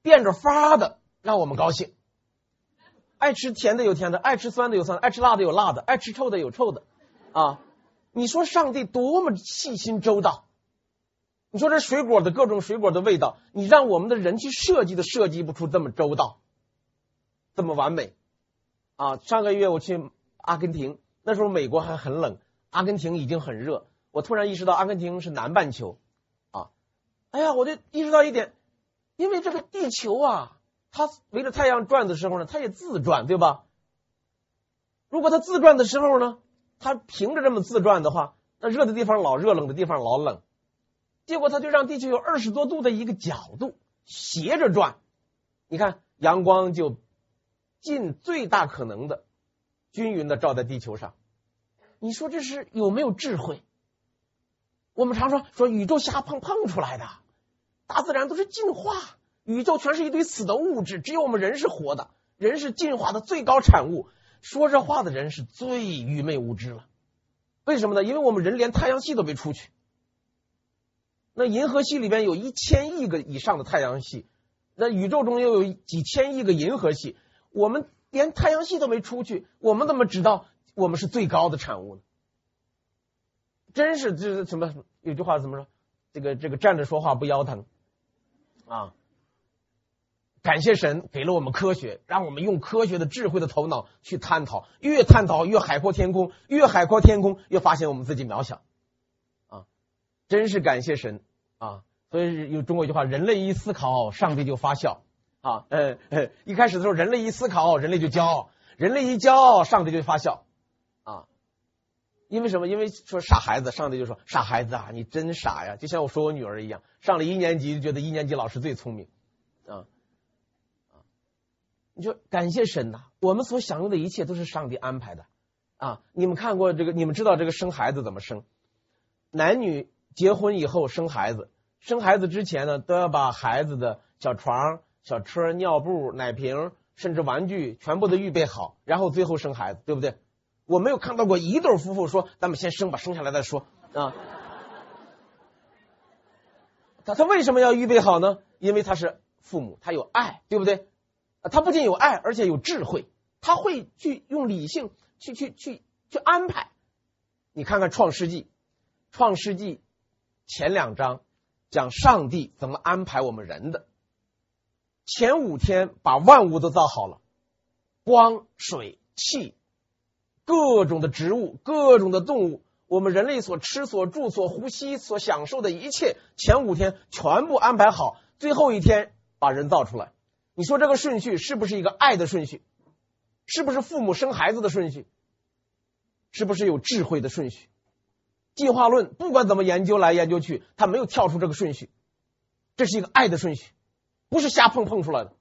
变着法的让我们高兴。爱吃甜的有甜的，爱吃酸的有酸的，爱吃辣的有辣的，爱吃臭的有臭的啊！你说上帝多么细心周到，你说这水果的各种水果的味道，你让我们的人去设计都设计不出这么周到，这么完美啊！上个月我去阿根廷，那时候美国还很冷，阿根廷已经很热，我突然意识到阿根廷是南半球啊！哎呀，我就意识到一点，因为这个地球啊，它围着太阳转的时候呢，它也自转，对吧？如果它自转的时候呢，它平着这么自转的话，那热的地方老热，冷的地方老冷。结果它就让地球有二十多度的一个角度斜着转，你看阳光就尽最大可能的均匀的照在地球上。你说这是有没有智慧？我们常说说宇宙瞎碰碰出来的，大自然都是进化，宇宙全是一堆死的物质，只有我们人是活的，人是进化的最高产物。说这话的人是最愚昧无知了。为什么呢？因为我们人连太阳系都没出去。那银河系里边有一千亿个以上的太阳系，那宇宙中又有几千亿个银河系，我们连太阳系都没出去，我们怎么知道我们是最高的产物呢？真是这什么？有句话怎么说？这个这个站着说话不腰疼啊！感谢神给了我们科学，让我们用科学的智慧的头脑去探讨，越探讨越海阔天空，越海阔天空越发现我们自己渺小啊！真是感谢神啊！所以有中国一句话，人类一思考，上帝就发笑啊。呃呃，一开始的时候，人类一思考，人类就骄傲；人类一骄傲，上帝就发笑啊。因为什么？因为说傻孩子，上帝就说傻孩子啊，你真傻呀！就像我说我女儿一样，上了一年级就觉得一年级老师最聪明啊。你说感谢神呐、啊，我们所享用的一切都是上帝安排的啊！你们看过这个，你们知道这个生孩子怎么生？男女结婚以后生孩子，生孩子之前呢，都要把孩子的小床、小车、尿布、奶瓶，甚至玩具全部都预备好，然后最后生孩子，对不对？我没有看到过一对夫妇说咱们先生吧，生下来再说啊。他他为什么要预备好呢？因为他是父母，他有爱，对不对？他不仅有爱，而且有智慧，他会去用理性去去去去安排。你看看创世纪，创世纪前两章讲上帝怎么安排我们人的，前五天把万物都造好了，光、水、气，各种的植物，各种的动物，我们人类所吃所住所呼吸所享受的一切，前五天全部安排好，最后一天把人造出来。你说这个顺序是不是一个爱的顺序？是不是父母生孩子的顺序？是不是有智慧的顺序？进化论不管怎么研究来研究去，它没有跳出这个顺序，这是一个爱的顺序，不是瞎碰碰出来的。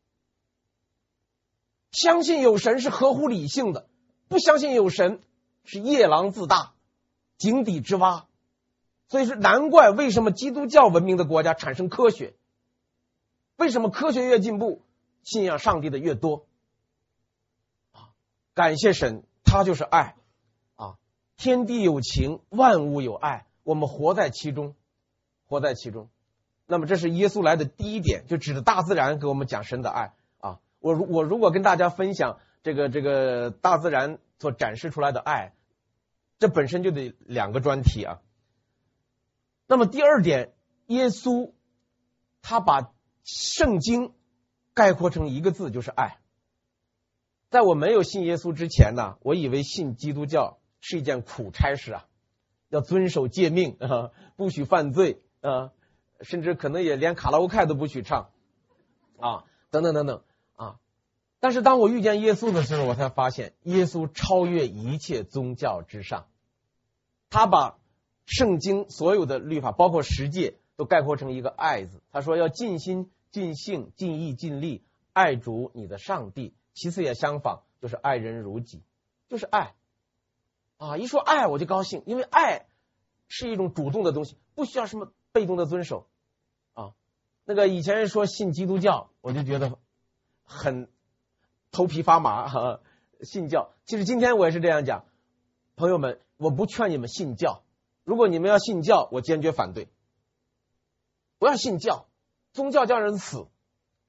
相信有神是合乎理性的，不相信有神是夜郎自大，井底之蛙。所以说难怪为什么基督教文明的国家产生科学，为什么科学越进步，信仰上帝的越多啊？感谢神，他就是爱啊！天地有情，万物有爱，我们活在其中，活在其中。那么这是耶稣来的第一点，就指着大自然给我们讲神的爱啊！我我如果跟大家分享这个这个大自然所展示出来的爱，这本身就得两个专题啊。那么第二点，耶稣他把圣经概括成一个字，就是爱。在我没有信耶稣之前呢，我以为信基督教是一件苦差事啊，要遵守诫命啊，不许犯罪啊，甚至可能也连卡拉 OK 都不许唱啊，等等等等啊。但是当我遇见耶稣的时候，我才发现耶稣超越一切宗教之上，他把圣经所有的律法，包括十诫，都概括成一个爱字。他说要尽心尽性尽意尽力爱主你的上帝，其次也相仿，就是爱人如己，就是爱啊！一说爱我就高兴，因为爱是一种主动的东西，不需要什么被动的遵守啊。那个以前说信基督教，我就觉得很头皮发麻啊。信教，其实今天我也是这样讲，朋友们，我不劝你们信教，如果你们要信教，我坚决反对。不要信教，宗教叫人死，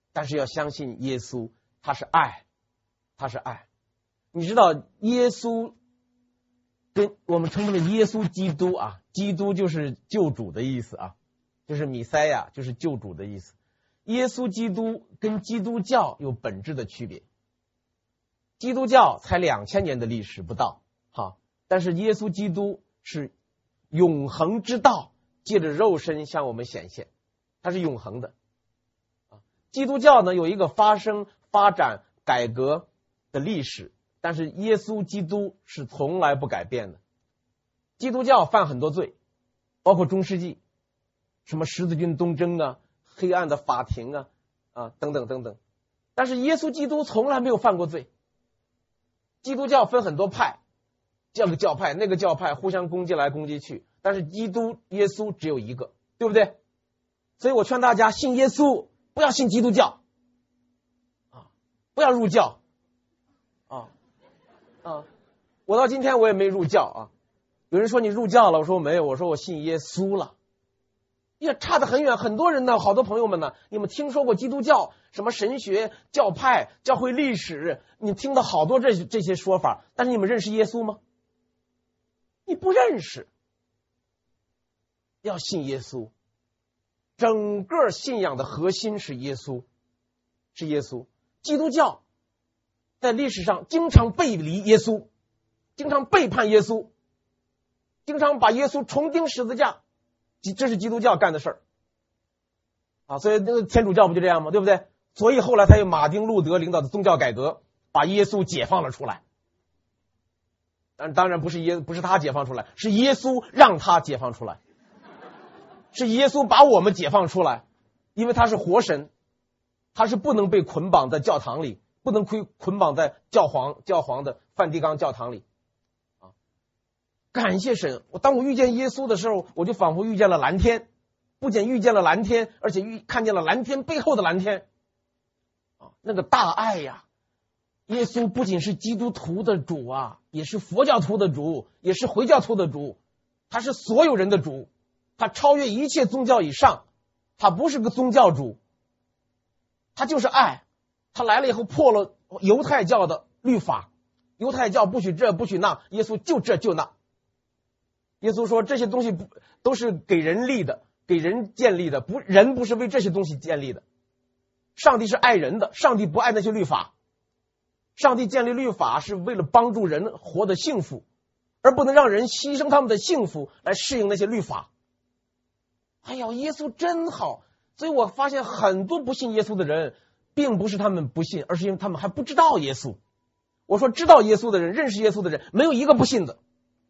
但是要相信耶稣，他是爱，他是爱。你知道耶稣跟我们称之为耶稣基督啊，基督就是救主的意思啊，就是弥赛亚，就是救主的意思。耶稣基督跟基督教有本质的区别。基督教才两千年的历史不到，哈，但是耶稣基督是永恒之道，借着肉身向我们显现，它是永恒的。基督教呢有一个发生、发展、改革的历史，但是耶稣基督是从来不改变的。基督教犯很多罪，包括中世纪，什么十字军东征啊、黑暗的法庭啊啊等等等等，但是耶稣基督从来没有犯过罪。基督教分很多派，这个教派那个教派互相攻击来攻击去，但是基督耶稣只有一个，对不对？所以我劝大家信耶稣，不要信基督教啊，不要入教啊啊！我到今天我也没入教啊。有人说你入教了，我说没有，我说我信耶稣了。也差得很远，很多人呢，好多朋友们呢，你们听说过基督教什么神学、教派、教会历史，你听到好多这这些说法，但是你们认识耶稣吗？你不认识。要信耶稣，整个信仰的核心是耶稣，是耶稣。基督教在历史上经常背离耶稣，经常背叛耶稣，经常把耶稣重钉十字架。这是基督教干的事儿啊，所以那个天主教不就这样吗？对不对？所以后来才有马丁路德领导的宗教改革，把耶稣解放了出来。但当然不是耶，不是他解放出来，是耶稣让他解放出来，是耶稣把我们解放出来，因为他是活神，他是不能被捆绑在教堂里，不能捆捆绑在教皇教皇的梵蒂冈教堂里。感谢神，我当我遇见耶稣的时候，我就仿佛遇见了蓝天，不仅遇见了蓝天，而且遇看见了蓝天背后的蓝天啊，那个大爱呀！耶稣不仅是基督徒的主啊，也是佛教徒的主，也是回教徒的主，他是所有人的主，他超越一切宗教以上，他不是个宗教主，他就是爱。他来了以后破了犹太教的律法，犹太教不许这不许那，耶稣就这就那。耶稣说这些东西不都是给人立的，给人建立的，不人不是为这些东西建立的。上帝是爱人的，上帝不爱那些律法。上帝建立律法是为了帮助人活得幸福，而不能让人牺牲他们的幸福来适应那些律法。哎呀，耶稣真好！所以我发现很多不信耶稣的人，并不是他们不信，而是因为他们还不知道耶稣。我说知道耶稣的人，认识耶稣的人，没有一个不信的。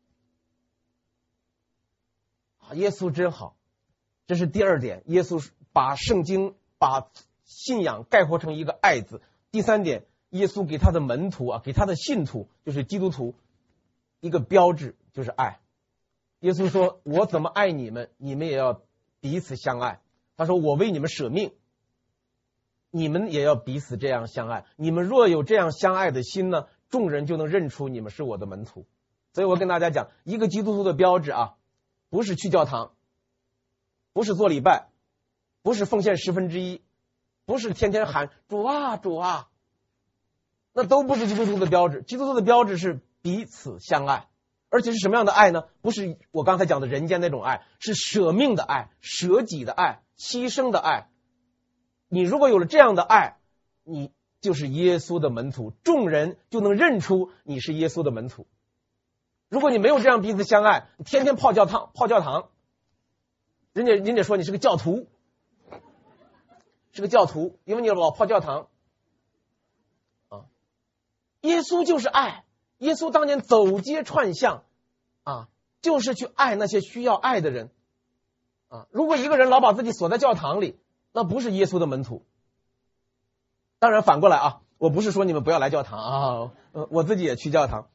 耶稣真好，这是第二点。耶稣把圣经、把信仰概括成一个爱字。第三点，耶稣给他的门徒啊，给他的信徒，就是基督徒，一个标志就是爱。耶稣说：“我怎么爱你们，你们也要彼此相爱。”他说：“我为你们舍命，你们也要彼此这样相爱。你们若有这样相爱的心呢，众人就能认出你们是我的门徒。”所以我跟大家讲，一个基督徒的标志啊。不是去教堂，不是做礼拜，不是奉献十分之一，不是天天喊主啊主啊，那都不是基督徒的标志。基督徒的标志是彼此相爱，而且是什么样的爱呢？不是我刚才讲的人间那种爱，是舍命的爱，舍己的爱，牺牲的爱。你如果有了这样的爱，你就是耶稣的门徒，众人就能认出你是耶稣的门徒。如果你没有这样彼此相爱，你天天泡教堂泡教堂，人家人家说你是个教徒，是个教徒，因为你老泡教堂啊。耶稣就是爱，耶稣当年走街串巷啊，就是去爱那些需要爱的人啊。如果一个人老把自己锁在教堂里，那不是耶稣的门徒。当然反过来啊，我不是说你们不要来教堂啊，呃，我自己也去教堂。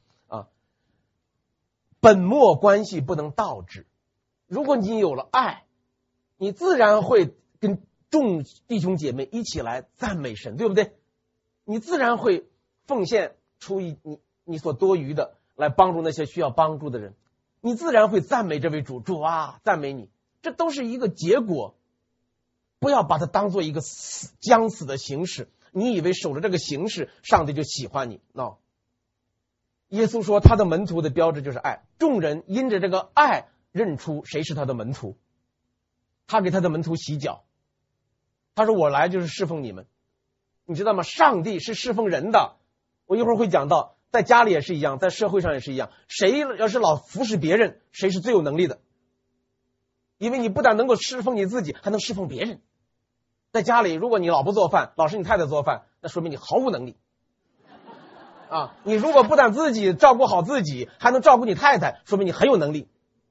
本末关系不能倒置。如果你有了爱，你自然会跟众弟兄姐妹一起来赞美神，对不对？你自然会奉献出一你你所多余的来帮助那些需要帮助的人，你自然会赞美这位主，主啊，赞美你，这都是一个结果， 不要把它当做一个死将死的形式。你以为守着这个形式，上帝就喜欢你 ？no。耶稣说他的门徒的标志就是爱，众人因着这个爱认出谁是他的门徒。他给他的门徒洗脚，他说我来就是侍奉你们。你知道吗？上帝是侍奉人的。我一会儿会讲到，在家里也是一样，在社会上也是一样。谁要是老服侍别人，谁是最有能力的？因为你不但能够侍奉你自己，还能侍奉别人。在家里，如果你老不做饭，老是你太太做饭，那说明你毫无能力。啊，你如果不但自己照顾好自己，还能照顾你太太，说明你很有能力。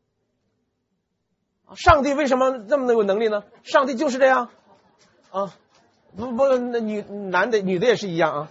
上帝为什么这么有能力呢？上帝就是这样啊，不不，那女男的女的也是一样啊。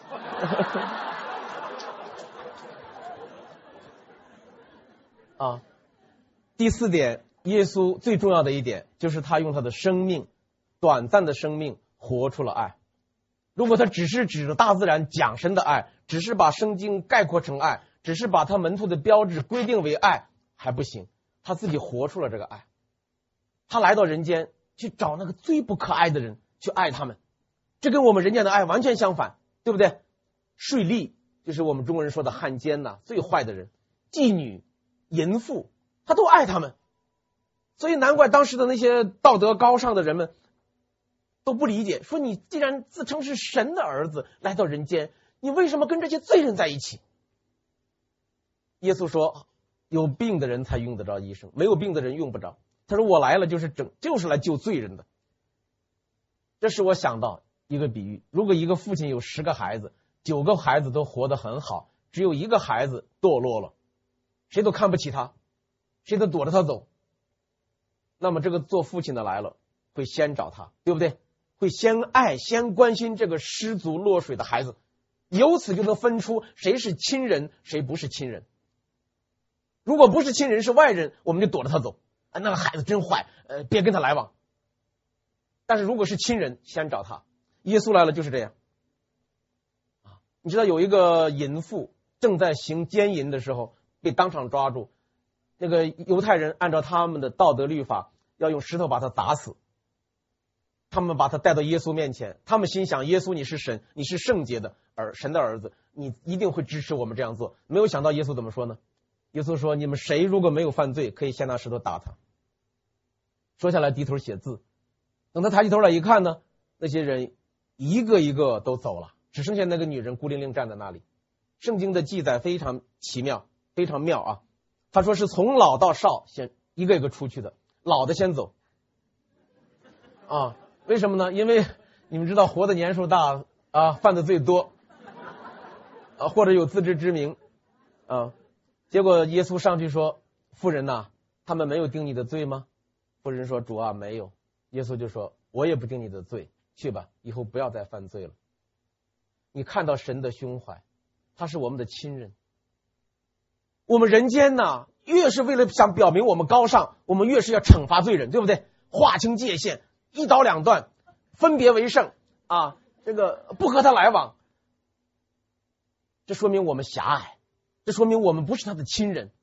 啊，第四点，耶稣最重要的一点就是他用他的生命，短暂的生命活出了爱。如果他只是指着大自然讲神的爱，只是把圣经概括成爱，只是把他门徒的标志规定为爱，还不行。他自己活出了这个爱，他来到人间去找那个最不可爱的人去爱他们，这跟我们人间的爱完全相反，对不对？税吏就是我们中国人说的汉奸呐，最坏的人，妓女、淫妇，他都爱他们。所以难怪当时的那些道德高尚的人们都不理解，说你既然自称是神的儿子来到人间，你为什么跟这些罪人在一起？耶稣说有病的人才用得着医生，没有病的人用不着。他说我来了就是整就是来救罪人的。这使我想到一个比喻，如果一个父亲有十个孩子，九个孩子都活得很好，只有一个孩子堕落了，谁都看不起他，谁都躲着他走，那么这个做父亲的来了会先找他，对不对？会先爱先关心这个失足落水的孩子，由此就能分出谁是亲人谁不是亲人。如果不是亲人是外人，我们就躲着他走，啊，那个孩子真坏，呃，别跟他来往。但是如果是亲人，先找他。耶稣来了就是这样。你知道有一个淫妇正在行奸淫的时候被当场抓住，那个犹太人按照他们的道德律法要用石头把他打死，他们把他带到耶稣面前，他们心想耶稣你是神，你是圣洁的儿神的儿子，你一定会支持我们这样做。没有想到耶稣怎么说呢？耶稣说你们谁如果没有犯罪，可以先拿石头打他。说下来低头写字，等他抬起头来一看呢，那些人一个一个都走了，只剩下那个女人孤零零站在那里。圣经的记载非常奇妙，非常妙啊！他说是从老到少先一个一个出去的，老的先走啊？为什么呢？因为你们知道活的年数大啊，犯的罪多啊，或者有自知之明啊。结果耶稣上去说：“妇人呐，他们没有定你的罪吗？”妇人说：“主啊，没有。”耶稣就说：“我也不定你的罪，去吧，以后不要再犯罪了。”你看到神的胸怀，他是我们的亲人。我们人间呢，越是为了想表明我们高尚，我们越是要惩罚罪人，对不对？划清界限，一刀两断，分别为圣啊，这个不和他来往。这说明我们狭隘，这说明我们不是他的亲人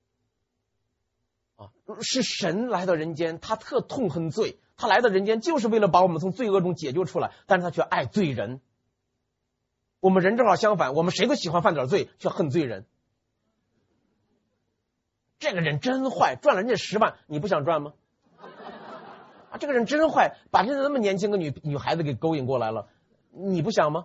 啊！是神来到人间，他特痛恨罪，他来到人间就是为了把我们从罪恶中解救出来，但是他却爱罪人。我们人正好相反，我们谁都喜欢犯点罪，却恨罪人。这个人真坏，赚了人家十万，你不想赚吗？啊，这个人真坏，把人家那么年轻个女女孩子给勾引过来了，你不想吗？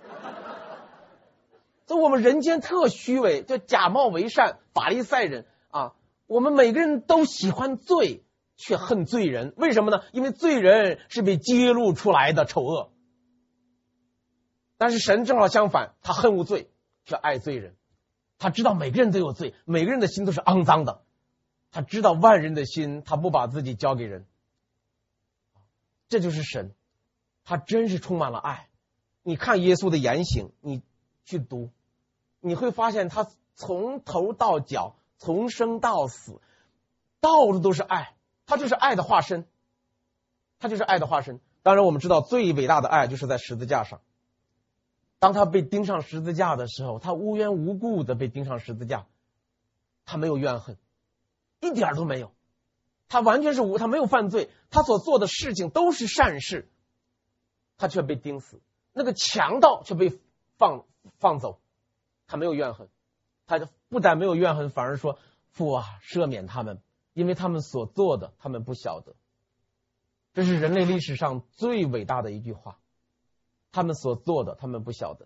所以我们人间特虚伪，叫假冒为善，法利赛人啊！我们每个人都喜欢罪，却恨罪人，为什么呢？因为罪人是被揭露出来的丑恶。但是神正好相反，他恨恶罪，却爱罪人。他知道每个人都有罪，每个人的心都是肮脏的，他知道万人的心，他不把自己交给人。这就是神，他真是充满了爱。你看耶稣的言行，你去读，你会发现他从头到脚，从生到死，到处都是爱，他就是爱的化身，他就是爱的化身。当然我们知道最伟大的爱就是在十字架上，当他被钉上十字架的时候，他无缘无故的被钉上十字架，他没有怨恨，一点都没有， 他完全是无，他没有犯罪，他所做的事情都是善事，他却被钉死。那个强盗却被放放走，他没有怨恨，他不但没有怨恨，反而说父啊，赦免他们，因为他们所做的他们不晓得。这是人类历史上最伟大的一句话，他们所做的他们不晓得。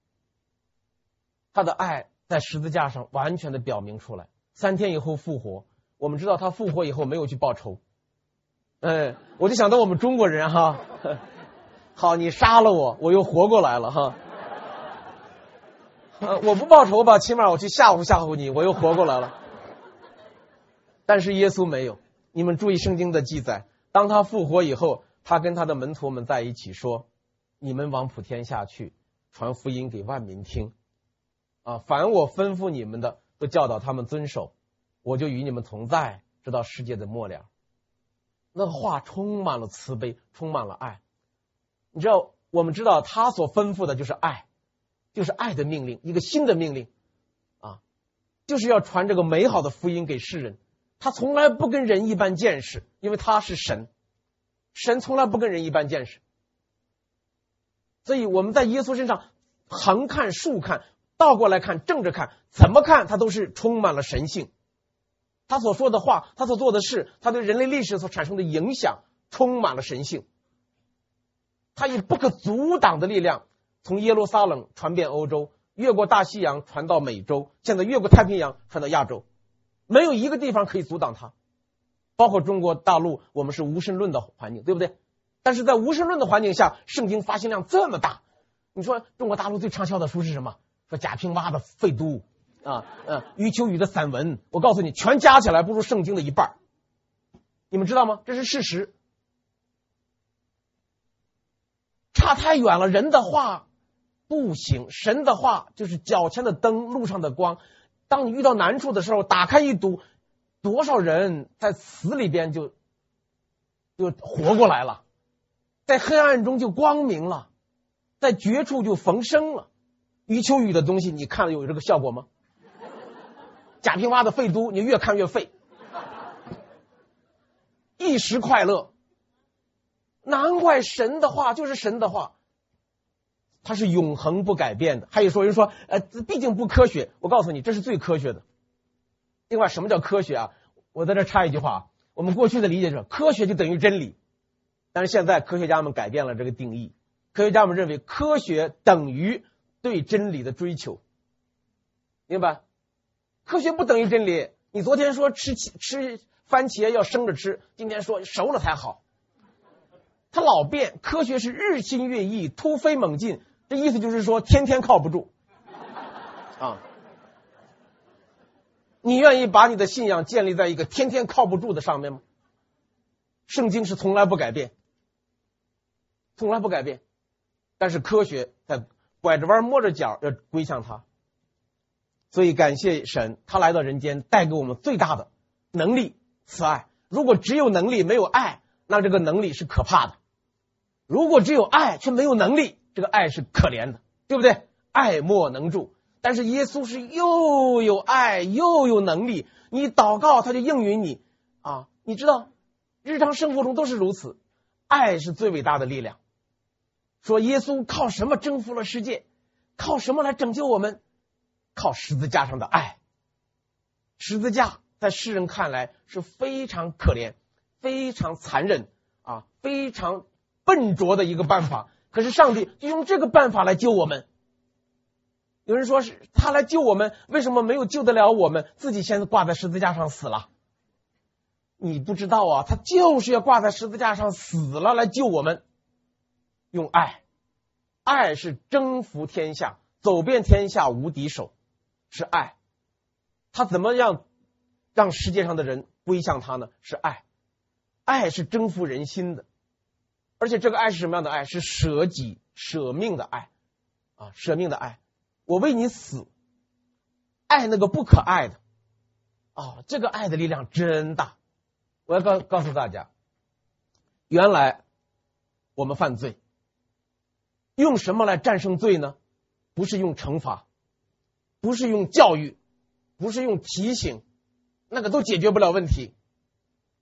他的爱在十字架上完全的表明出来，三天以后复活。我们知道他复活以后没有去报仇，哎，我就想到我们中国人哈，好，你杀了我，我又活过来了哈，呃，我不报仇吧，起码我去吓唬吓唬你，我又活过来了。但是耶稣没有，你们注意圣经的记载，当他复活以后，他跟他的门徒们在一起说：“你们往普天下去，传福音给万民听，啊，凡我吩咐你们的，都教导他们遵守。我就与你们同在，直到世界的末了。”那话充满了慈悲，充满了爱。你知道，我们知道他所吩咐的就是爱，就是爱的命令，一个新的命令啊，就是要传这个美好的福音给世人。他从来不跟人一般见识，因为他是神，神从来不跟人一般见识。所以我们在耶稣身上横看竖看，倒过来看，正着看，怎么看他都是充满了神性。他所说的话，他所做的事，他对人类历史所产生的影响充满了神性。他以不可阻挡的力量从耶路撒冷传遍欧洲，越过大西洋传到美洲，现在越过太平洋传到亚洲，没有一个地方可以阻挡他。包括中国大陆，我们是无神论的环境，对不对？但是在无神论的环境下，圣经发行量这么大，你说中国大陆最畅销的书是什么？说贾平凹的《废都》啊，呃，余秋雨的散文，我告诉你，全加起来不如圣经的一半。你们知道吗？这是事实。差太远了，人的话不行，神的话就是脚前的灯，路上的光。当你遇到难处的时候，打开一读，多少人在死里边就就活过来了，在黑暗中就光明了，在绝处就逢生了。余秋雨的东西你看了有这个效果吗？贾平凹的《废都》你越看越废，一时快乐。难怪神的话就是神的话，它是永恒不改变的。还有说人说呃，毕竟不科学，我告诉你，这是最科学的。另外，什么叫科学啊？我在这插一句话，我们过去的理解是科学就等于真理，但是现在科学家们改变了这个定义。科学家们认为科学等于对真理的追求，明白？科学不等于真理。你昨天说吃吃番茄要生着吃，今天说熟了才好，他老变。科学是日新月异，突飞猛进，这意思就是说天天靠不住啊。你愿意把你的信仰建立在一个天天靠不住的上面吗？圣经是从来不改变，从来不改变，但是科学在拐着弯摸着角要归向他。所以感谢神，他来到人间带给我们最大的能力，慈爱。如果只有能力没有爱，那这个能力是可怕的。如果只有爱却没有能力，这个爱是可怜的，对不对？爱莫能助。但是耶稣是又有爱又有能力，你祷告他就应允你啊！你知道日常生活中都是如此，爱是最伟大的力量。说耶稣靠什么征服了世界？靠什么来拯救我们？靠十字架上的爱。十字架在世人看来是非常可怜、非常残忍啊、非常笨拙的一个办法，可是上帝就用这个办法来救我们。有人说是他来救我们，为什么没有救得了我们？自己先挂在十字架上死了。你不知道啊，他就是要挂在十字架上死了来救我们。用爱，爱是征服天下，走遍天下无敌手，是爱。他怎么样让世界上的人归向他呢？是爱。爱是征服人心的，而且这个爱是什么样的爱？是舍己舍命的爱啊，舍命的爱。我为你死，爱那个不可爱的哦，这个爱的力量真大。我要告告诉大家，原来我们犯罪用什么来战胜罪呢？不是用惩罚，不是用教育，不是用提醒，那个都解决不了问题。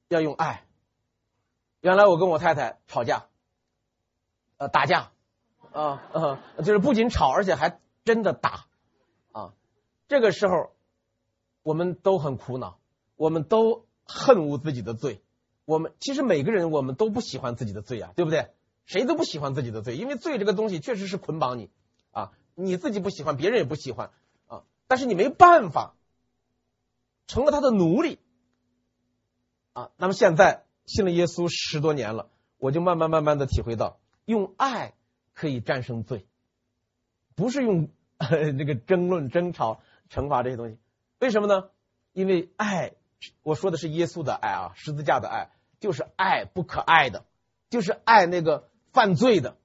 要用爱。原来我跟我太太吵架，呃，打架，啊、呃，啊，就是不仅吵，而且还真的打，啊，这个时候我们都很苦恼，我们都恨恶自己的罪。我们其实每个人我们都不喜欢自己的罪啊，对不对？谁都不喜欢自己的罪，因为罪这个东西确实是捆绑你啊，你自己不喜欢，别人也不喜欢啊，但是你没办法，成了他的奴隶啊。那么现在信了耶稣十多年了，我就慢慢慢慢的体会到，用爱可以战胜罪，不是用呃这个争论、争吵、惩罚这些东西。为什么呢？因为爱，我说的是耶稣的爱啊，十字架的爱，就是爱不可爱的，就是爱那个犯罪的。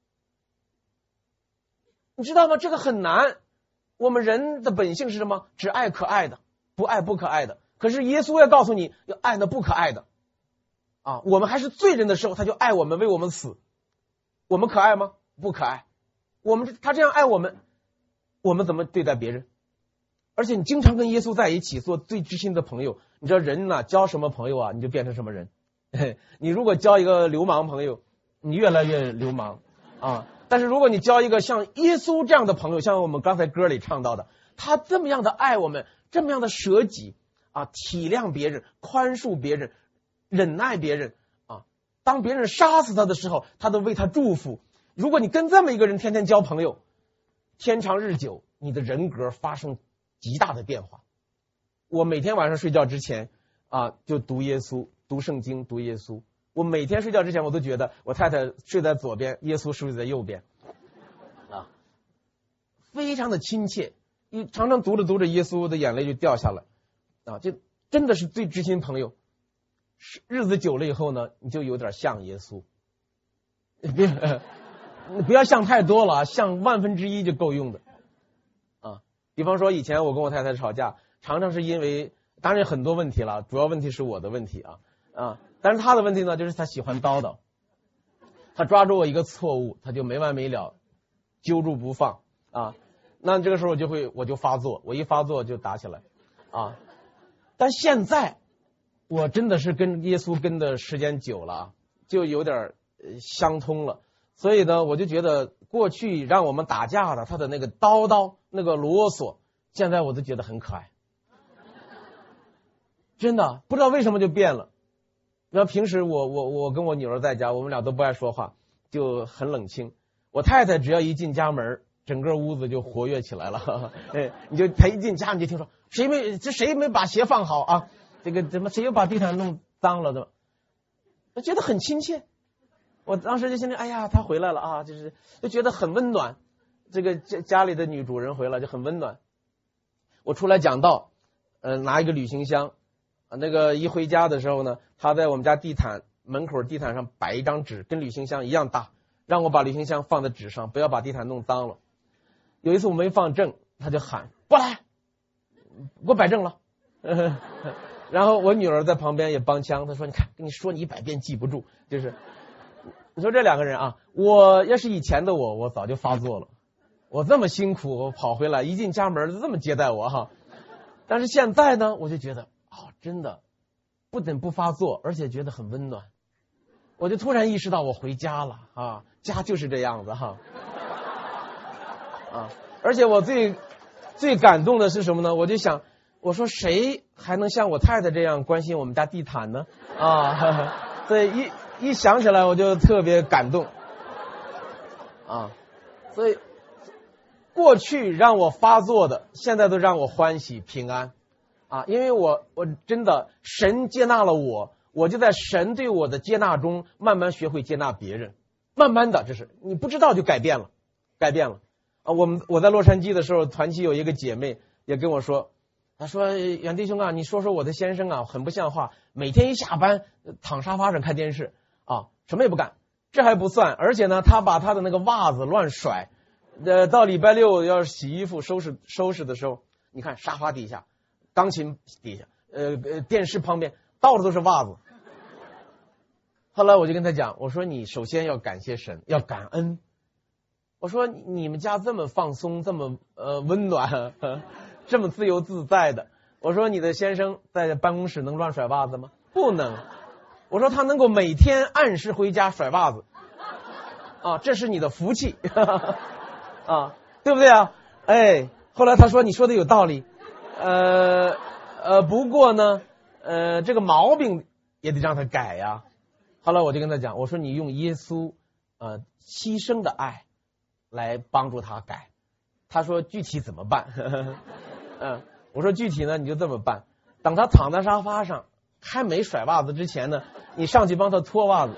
你知道吗？这个很难。我们人的本性是什么？只爱可爱的，不爱不可爱的。可是耶稣要告诉你要爱那不可爱的啊！我们还是罪人的时候，他就爱我们，为我们死。我们可爱吗？不可爱。我们他这样爱我们，我们怎么对待别人？而且你经常跟耶稣在一起，做最知心的朋友。你知道人呢，交什么朋友啊，你就变成什么人。你如果交一个流氓朋友，你越来越流氓啊。但是如果你交一个像耶稣这样的朋友，像我们刚才歌里唱到的，他这么样的爱我们，这么样的舍己啊，体谅别人，宽恕别人，忍耐别人啊，当别人杀死他的时候，他都为他祝福。如果你跟这么一个人天天交朋友，天长日久，你的人格发生极大的变化。我每天晚上睡觉之前啊，就读耶稣，读圣经，读耶稣。我每天睡觉之前，我都觉得我太太睡在左边，耶稣睡在右边，啊，非常的亲切。你常常读着读着，耶稣的眼泪就掉下来，啊，这真的是最知心朋友。日子久了以后呢，你就有点像耶稣。别，你不要像太多了啊，像万分之一就够用的。啊，比方说以前我跟我太太吵架，常常是因为，当然很多问题了，主要问题是我的问题啊啊。但是他的问题呢，就是他喜欢叨叨，他抓住我一个错误，他就没完没了，揪住不放啊。那这个时候我就会我就发作，我一发作就打起来啊。但现在我真的是跟耶稣跟的时间久了啊，就有点相通了。所以呢，我就觉得过去让我们打架的他的那个叨叨那个啰嗦，现在我都觉得很可爱，真的不知道为什么就变了。然后平时我我我跟我女儿在家，我们俩都不爱说话，就很冷清。我太太只要一进家门，整个屋子就活跃起来了。哎，你就她一进家，你就听说谁没这谁没把鞋放好啊？这个怎么谁又把地毯弄脏了的？我觉得很亲切。我当时就心里，哎呀，她回来了啊，就是就觉得很温暖。这个家家里的女主人回来就很温暖。我出来讲道，呃，拿一个旅行箱。那个一回家的时候呢，他在我们家地毯门口地毯上摆一张纸，跟旅行箱一样大，让我把旅行箱放在纸上，不要把地毯弄脏了。有一次我没放正，他就喊过来，给我摆正了。然后我女儿在旁边也帮腔，她说：“你看，跟你说你一百遍记不住。”就是你说这两个人啊，我要是以前的我，我早就发作了。我这么辛苦，我跑回来，一进家门就这么接待我哈。但是现在呢，我就觉得。哦，真的，不仅不发作，而且觉得很温暖。我就突然意识到我回家了啊，家就是这样子哈。啊，而且我最最感动的是什么呢？我就想，我说谁还能像我太太这样关心我们家地毯呢？啊，所以一一想起来我就特别感动。啊，所以过去让我发作的，现在都让我欢喜平安。啊，因为我我真的神接纳了我，我就在神对我的接纳中慢慢学会接纳别人，慢慢的，这是你不知道就改变了，改变了啊！我们我在洛杉矶的时候，团契有一个姐妹也跟我说，她说远弟兄啊，你说说我的先生啊，很不像话，每天一下班躺沙发上看电视啊，什么也不干。这还不算，而且呢，他把他的那个袜子乱甩，呃，到礼拜六要洗衣服收拾收拾的时候，你看沙发底下。钢琴底下，呃呃，电视旁边到处都是袜子。后来我就跟他讲，我说你首先要感谢神，要感恩。我说你们家这么放松，这么呃温暖，这么自由自在的。我说你的先生在办公室能乱甩袜子吗？ 不能。我说他能够每天按时回家甩袜子，啊，这是你的福气，啊，对不对啊？哎，后来他说你说的有道理，呃呃，不过呢，呃，这个毛病也得让他改呀。后来我就跟他讲，我说你用耶稣呃牺牲的爱来帮助他改。他说具体怎么办？嗯，我说具体呢你就这么办，等他躺在沙发上还没甩袜子之前呢，你上去帮他脱袜子。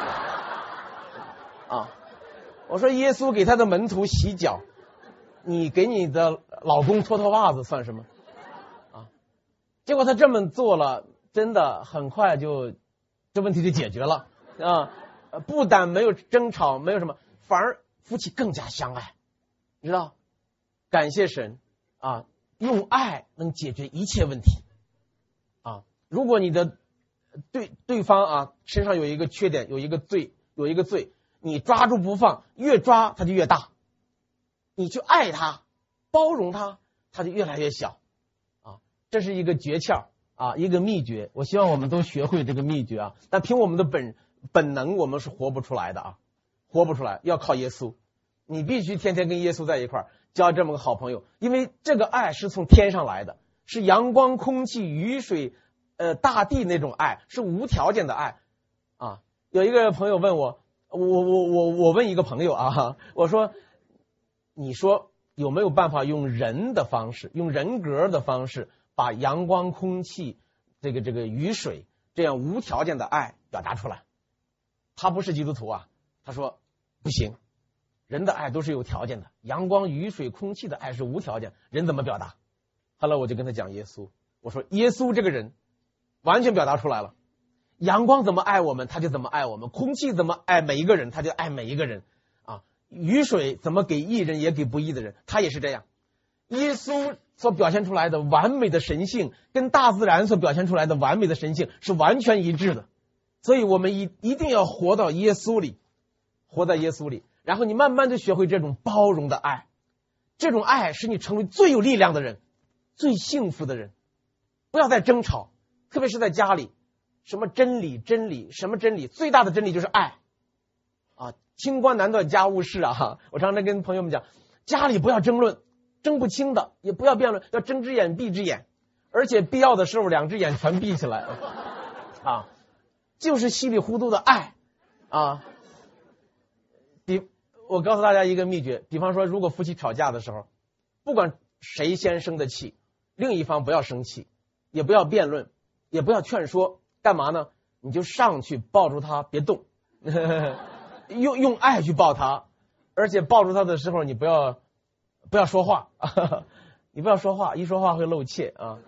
啊，我说耶稣给他的门徒洗脚，你给你的老公脱脱袜子算什么？啊，结果他这么做了，真的很快就这问题就解决了啊！不但没有争吵，没有什么，反而夫妻更加相爱，你知道？感谢神啊，用爱能解决一切问题啊！如果你的对对方啊身上有一个缺点，有一个罪，有一个罪，你抓住不放，越抓他就越大。你去爱他，包容他，他就越来越小啊！这是一个诀窍啊，一个秘诀。我希望我们都学会这个秘诀啊！但凭我们的本本能，我们是活不出来的啊，活不出来，要靠耶稣。你必须天天跟耶稣在一块儿，交这么个好朋友，因为这个爱是从天上来的，是阳光、空气、雨水、呃大地那种爱，是无条件的爱啊！有一个朋友问我，我我我我问一个朋友啊，我说，你说有没有办法用人的方式，用人格的方式，把阳光、空气、这个这个雨水这样无条件的爱表达出来？他不是基督徒啊，他说不行。人的爱都是有条件的，阳光、雨水、空气的爱是无条件，人怎么表达？后来我就跟他讲耶稣，我说耶稣这个人完全表达出来了，阳光怎么爱我们他就怎么爱我们，空气怎么爱每一个人他就爱每一个人啊，雨水怎么给义人也给不义的人，他也是这样。耶稣所表现出来的完美的神性跟大自然所表现出来的完美的神性是完全一致的，所以我们一一定要活到耶稣里，活在耶稣里，然后你慢慢就学会这种包容的爱，这种爱使你成为最有力量的人，最幸福的人。不要再争吵，特别是在家里，什么真理真理什么真理，最大的真理就是爱啊！清官难断家务事啊！我常常跟朋友们讲，家里不要争论，争不清的也不要辩论，要睁只眼闭只眼，而且必要的时候两只眼全闭起来啊！就是稀里糊涂的爱啊！比我告诉大家一个秘诀，比方说如果夫妻吵架的时候，不管谁先生的气，另一方不要生气，也不要辩论，也不要劝说，干嘛呢？你就上去抱住他，别动用用爱去抱他，而且抱住他的时候你不要不要说话你不要说话，一说话会露怯啊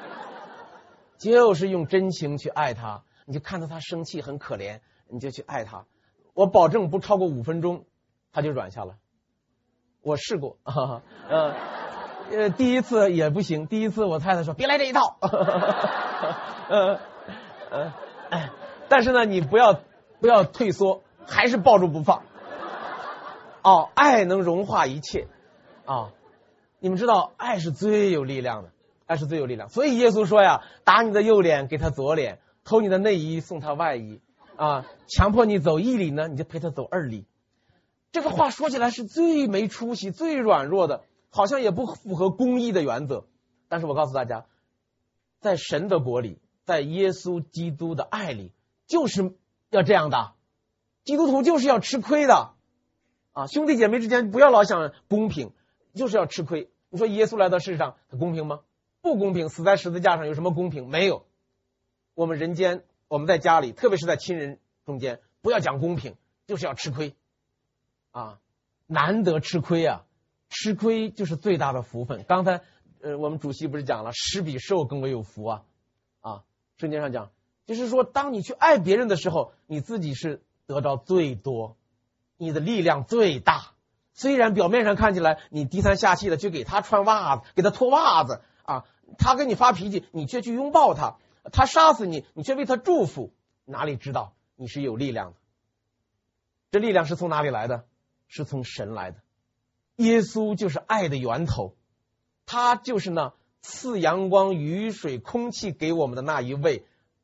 就是用真情去爱他，你就看到他生气很可怜，你就去爱他，我保证不超过五分钟他就软下了。我试过啊，呃呃，第一次也不行，第一次我太太说别来这一套呃呃哎，但是呢你不要不要退缩，还是抱住不放哦，爱能融化一切啊！你们知道爱是最有力量的，爱是最有力量，所以耶稣说呀，打你的右脸给他左脸，偷你的内衣送他外衣啊，强迫你走一里呢你就陪他走二里。这个话说起来是最没出息最软弱的，好像也不符合公义的原则，但是我告诉大家，在神的国里，在耶稣基督的爱里，就是要这样的，基督徒就是要吃亏的啊！兄弟姐妹之间不要老想公平，就是要吃亏。你说耶稣来到世上他公平吗？不公平，死在十字架上有什么公平？没有。我们人间，我们在家里，特别是在亲人中间，不要讲公平，就是要吃亏啊！难得吃亏啊，吃亏就是最大的福分。刚才呃，我们主席不是讲了，施比受更为有福啊啊！圣经上讲，就是说，当你去爱别人的时候，你自己是得到最多，你的力量最大。虽然表面上看起来你低三下气的去给他穿袜子，给他脱袜子啊，他跟你发脾气，你却去拥抱他，他杀死你，你却为他祝福，哪里知道你是有力量的？这力量是从哪里来的？是从神来的。耶稣就是爱的源头，他就是那赐阳光、雨水、空气给我们的那一位，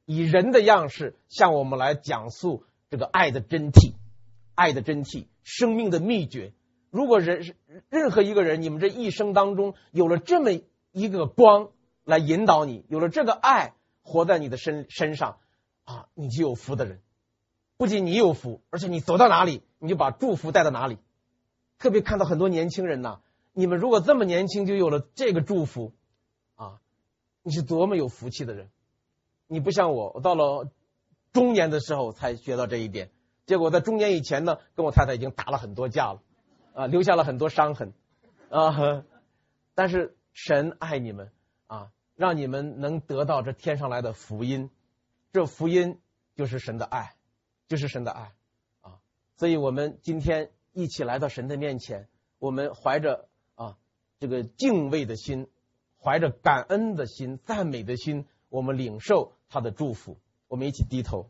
以人的样式向我们来讲述这个爱的真谛，爱的真谛，生命的秘诀。如果人任何一个人，你们这一生当中有了这么一个光来引导你，有了这个爱活在你的身身上啊，你就有福的人。不仅你有福，而且你走到哪里，你就把祝福带到哪里。特别看到很多年轻人呐，你们如果这么年轻就有了这个祝福啊，你是多么有福气的人。你不像我，我到了中年的时候才学到这一点，结果在中年以前呢，跟我太太已经打了很多架了啊，留下了很多伤痕啊。但是神爱你们啊，让你们能得到这天上来的福音，这福音就是神的爱，就是神的爱啊。所以我们今天一起来到神的面前，我们怀着啊这个敬畏的心，怀着感恩的心，赞美的心，我们领受他的祝福。我们一起低头。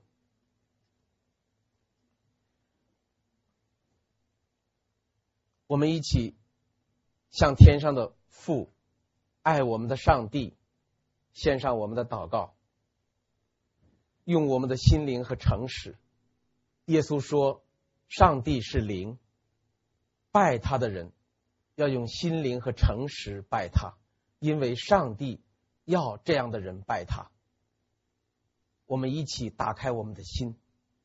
我们一起向天上的父，爱我们的上帝，献上我们的祷告，用我们的心灵和诚实。耶稣说，上帝是灵，拜他的人要用心灵和诚实拜他，因为上帝要这样的人拜他。我们一起打开我们的心。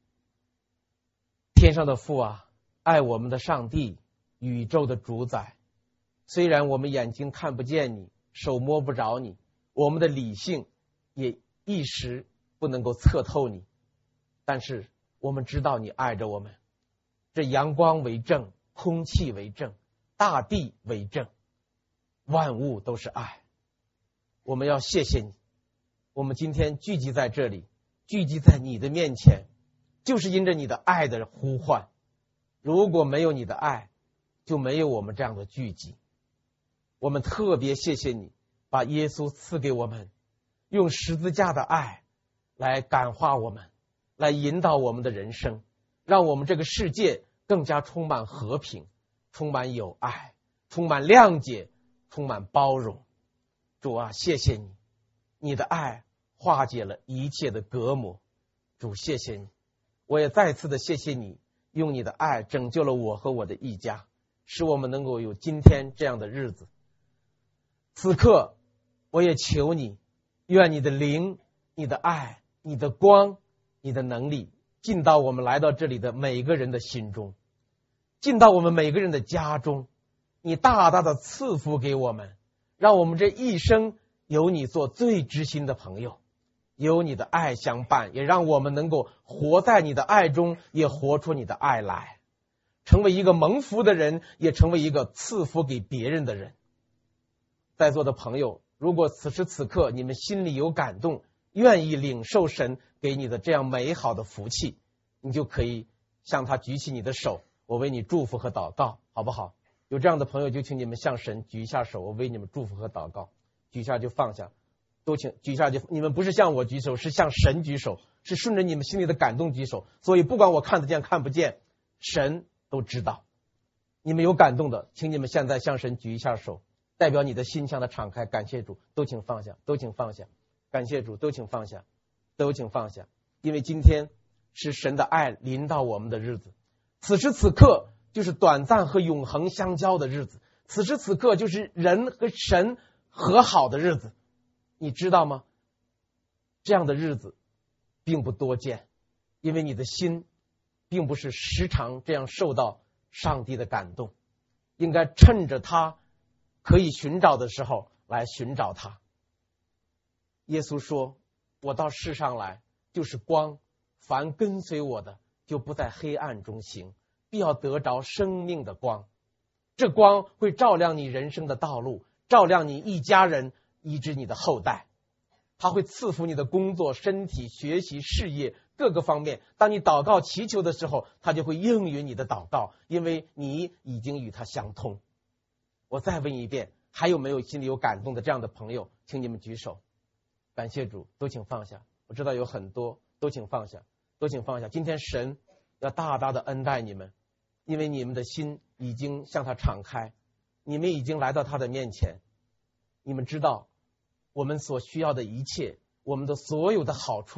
天上的父啊，爱我们的上帝，宇宙的主宰，虽然我们眼睛看不见你，手摸不着你，我们的理性也一时不能够测透你，但是我们知道你爱着我们。这阳光为证，空气为证，大地为证，万物都是爱。我们要谢谢你，我们今天聚集在这里，聚集在你的面前，就是因着你的爱的呼唤。如果没有你的爱，就没有我们这样的聚集。我们特别谢谢你，把耶稣赐给我们，用十字架的爱来感化我们，来引导我们的人生，让我们这个世界更加充满和平，充满友爱，充满谅解，充满包容。主啊，谢谢你，你的爱化解了一切的隔膜。主，谢谢你。我也再次的谢谢你，用你的爱拯救了我和我的一家，使我们能够有今天这样的日子。此刻我也求你，愿你的灵，你的爱，你的光，你的能力进到我们来到这里的每一个人的心中，进到我们每个人的家中，你大大的赐福给我们，让我们这一生有你做最知心的朋友，有你的爱相伴，也让我们能够活在你的爱中，也活出你的爱来，成为一个蒙福的人，也成为一个赐福给别人的人。在座的朋友，如果此时此刻你们心里有感动，愿意领受神给你的这样美好的福气，你就可以向他举起你的手，我为你祝福和祷告，好不好？有这样的朋友就请你们向神举一下手，我为你们祝福和祷告。举一下就放下，都请举一下就，你们不是向我举手，是向神举手，是顺着你们心里的感动举手。所以不管我看得见看不见，神都知道。你们有感动的，请你们现在向神举一下手，代表你的心向他敞开。感谢主，都请放下，都请放下。感谢主，都请放下，都请放下。因为今天是神的爱临到我们的日子，此时此刻就是短暂和永恒相交的日子，此时此刻就是人和神和好的日子。你知道吗？这样的日子并不多见，因为你的心并不是时常这样受到上帝的感动，应该趁着他可以寻找的时候来寻找他。耶稣说，我到世上来就是光，凡跟随我的就不在黑暗中行，必要得着生命的光。这光会照亮你人生的道路，照亮你一家人，以致你的后代。他会赐福你的工作、身体、学习、事业各个方面。当你祷告祈求的时候，他就会应允你的祷告，因为你已经与他相通。我再问一遍，还有没有心里有感动的这样的朋友，请你们举手。感谢主，都请放下。我知道有很多，都请放下，都请放下。今天神要大大的恩待你们，因为你们的心已经向他敞开，你们已经来到他的面前。你们知道我们所需要的一切，我们的所有的好处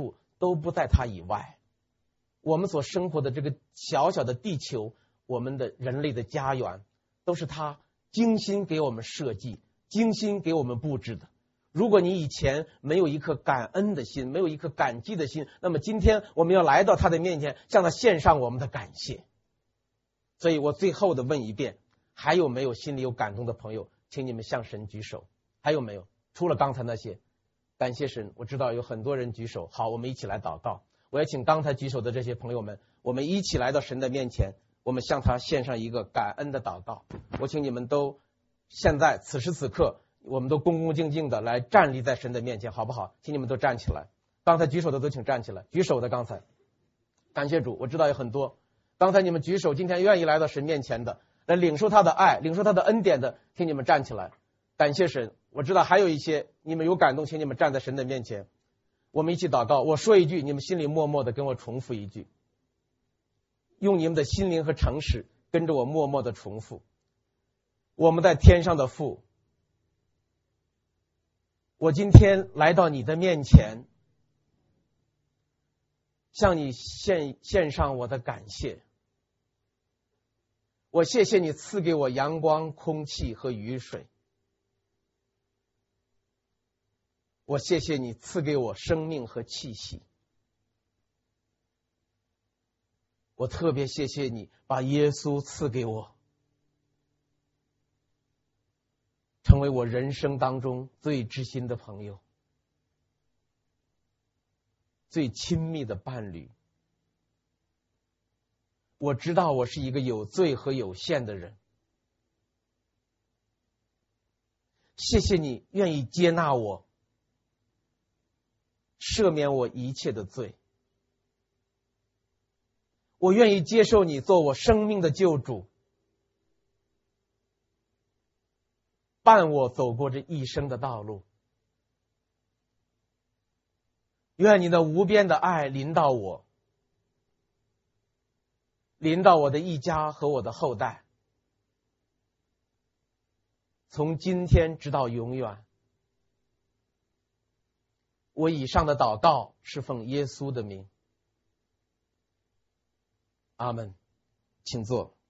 都不在他以外。我们所生活的这个小小的地球，我们的人类的家园，都是他精心给我们设计、精心给我们布置的。如果你以前没有一颗感恩的心，没有一颗感激的心，那么今天我们要来到他的面前，向他献上我们的感谢。所以我最后的问一遍，还有没有心里有感动的朋友，请你们向神举手。还有没有？除了刚才那些，感谢神，我知道有很多人举手。好，我们一起来祷告。我也请刚才举手的这些朋友们，我们一起来到神的面前，我们向他献上一个感恩的祷告。我请你们都现在此时此刻，我们都恭恭敬敬的来站立在神的面前，好不好？请你们都站起来。刚才举手的都请站起来。举手的刚才，感谢主，我知道有很多刚才你们举手，今天愿意来到神面前的，来领受他的爱，领受他的恩典的，请你们站起来。感谢神，我知道还有一些你们有感动，请你们站在神的面前。我们一起祷告，我说一句，你们心里默默的跟我重复一句，用你们的心灵和诚实跟着我默默的重复。我们在天上的父，我今天来到你的面前，向你献献上我的感谢。我谢谢你赐给我阳光、空气和雨水。我谢谢你赐给我生命和气息。我特别谢谢你把耶稣赐给我，成为我人生当中最知心的朋友，最亲密的伴侣。我知道我是一个有罪和有限的人，谢谢你愿意接纳我，赦免我一切的罪。我愿意接受你做我生命的救主，伴我走过这一生的道路。愿你的无边的爱临到我，临到我的一家和我的后代，从今天直到永远。我以上的祷告是奉耶稣的名，阿们。请坐。